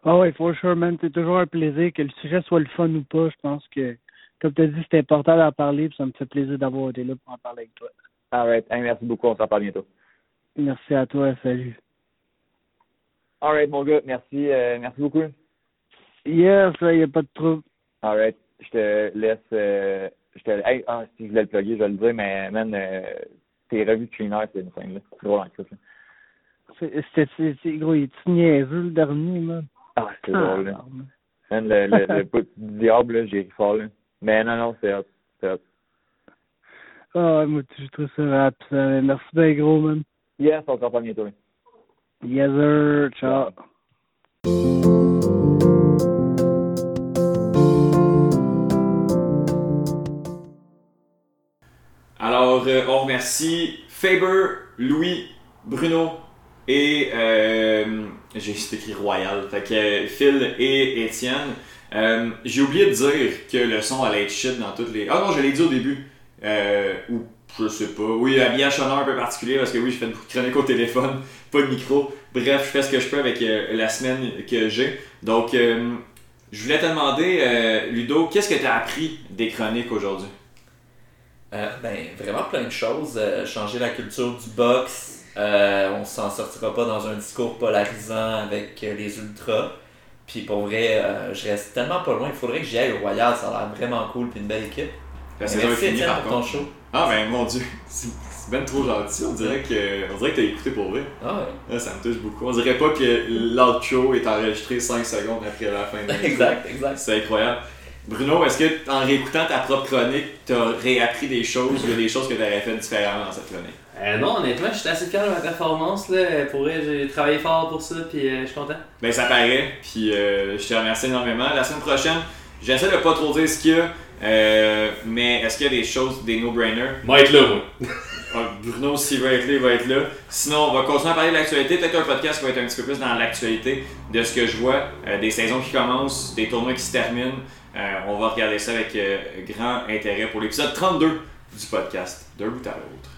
Ah oui, for sure, man. C'est toujours un plaisir que le sujet soit le fun ou pas. Je pense que, comme tu as dit, c'est important d'en parler, puis ça me fait plaisir d'avoir été là pour en parler avec toi. All right. Hey, merci beaucoup. On s'en parle bientôt. Merci à toi. Salut. All right, mon gars. Merci, euh, merci beaucoup. Yes, il n'y a pas de trouble. All right. Je te laisse. Euh, je te. Hey, ah, si je voulais le plugger, je vais le dire, mais man, euh, tes revues de cleaner, c'est une scène là. C'est drôle en Christ, là. C'est, c'est, c'est, c'est gros, il est niaiseux le dernier, man. Ah, c'est ah, drôle, là. non, man. Man, le, le, le petit diable, là, j'ai ri fort, là. Mais non, non, c'est hot. C'est hot. Ah, moi, je trouve ça rapide. Merci bien gros, man. Yes, on se reparle bientôt, là. Yes, sir. Ciao. Alors, euh, on remercie Faber, Louis, Bruno et euh, j'ai écrit Royal, fait que euh, Phil et Étienne. Euh, j'ai oublié de dire que le son allait être shit dans toutes les. Ah non, je l'ai dit au début. Euh, ou je sais pas. Oui, habillage sonore un peu particulier parce que oui, je fais une chronique au téléphone, pas de micro. Bref, je fais ce que je peux avec euh, la semaine que j'ai. Donc, euh, je voulais te demander, euh, Ludo, qu'est-ce que tu as appris des chroniques aujourd'hui? Euh, ben, vraiment plein de choses. Euh, changer la culture du box. Euh, on s'en sortira pas dans un discours polarisant avec euh, les ultras. Puis pour vrai, euh, je reste tellement pas loin. Il faudrait que j'y aille au Royal. Ça a l'air vraiment cool. Puis une belle équipe. La saison est finie par pour ton contre. show. Ah ben mon dieu, c'est, c'est ben trop gentil. On dirait que, on dirait que t'as écouté pour vrai. Ah ouais. Là, ça me touche beaucoup. On dirait pas que l'outro est enregistré cinq secondes après la fin de l'intro. Exact, exact. C'est incroyable. Bruno, est-ce que en réécoutant ta propre chronique, t'as réappris des choses ou il y a des choses que t'aurais fait différemment dans cette chronique? Euh, non, honnêtement, j'étais assez fier de ma performance. Là. Pour vrai, j'ai travaillé fort pour ça, puis euh, je suis content. Ben ça paraît, puis euh, je te remercie énormément. La semaine prochaine, j'essaie de pas trop dire ce qu'il y a, euh, mais est-ce qu'il y a des choses, des no-brainers? Moi, être là, moi. Bruno, s'il va être là, il va être là. Sinon, on va continuer à parler de l'actualité. Peut-être un podcast qui va être un petit peu plus dans l'actualité de ce que je vois, euh, des saisons qui commencent, des tournois qui se terminent. Euh, on va regarder ça avec euh, grand intérêt pour l'épisode trente-deux du podcast D'un bout à l'autre.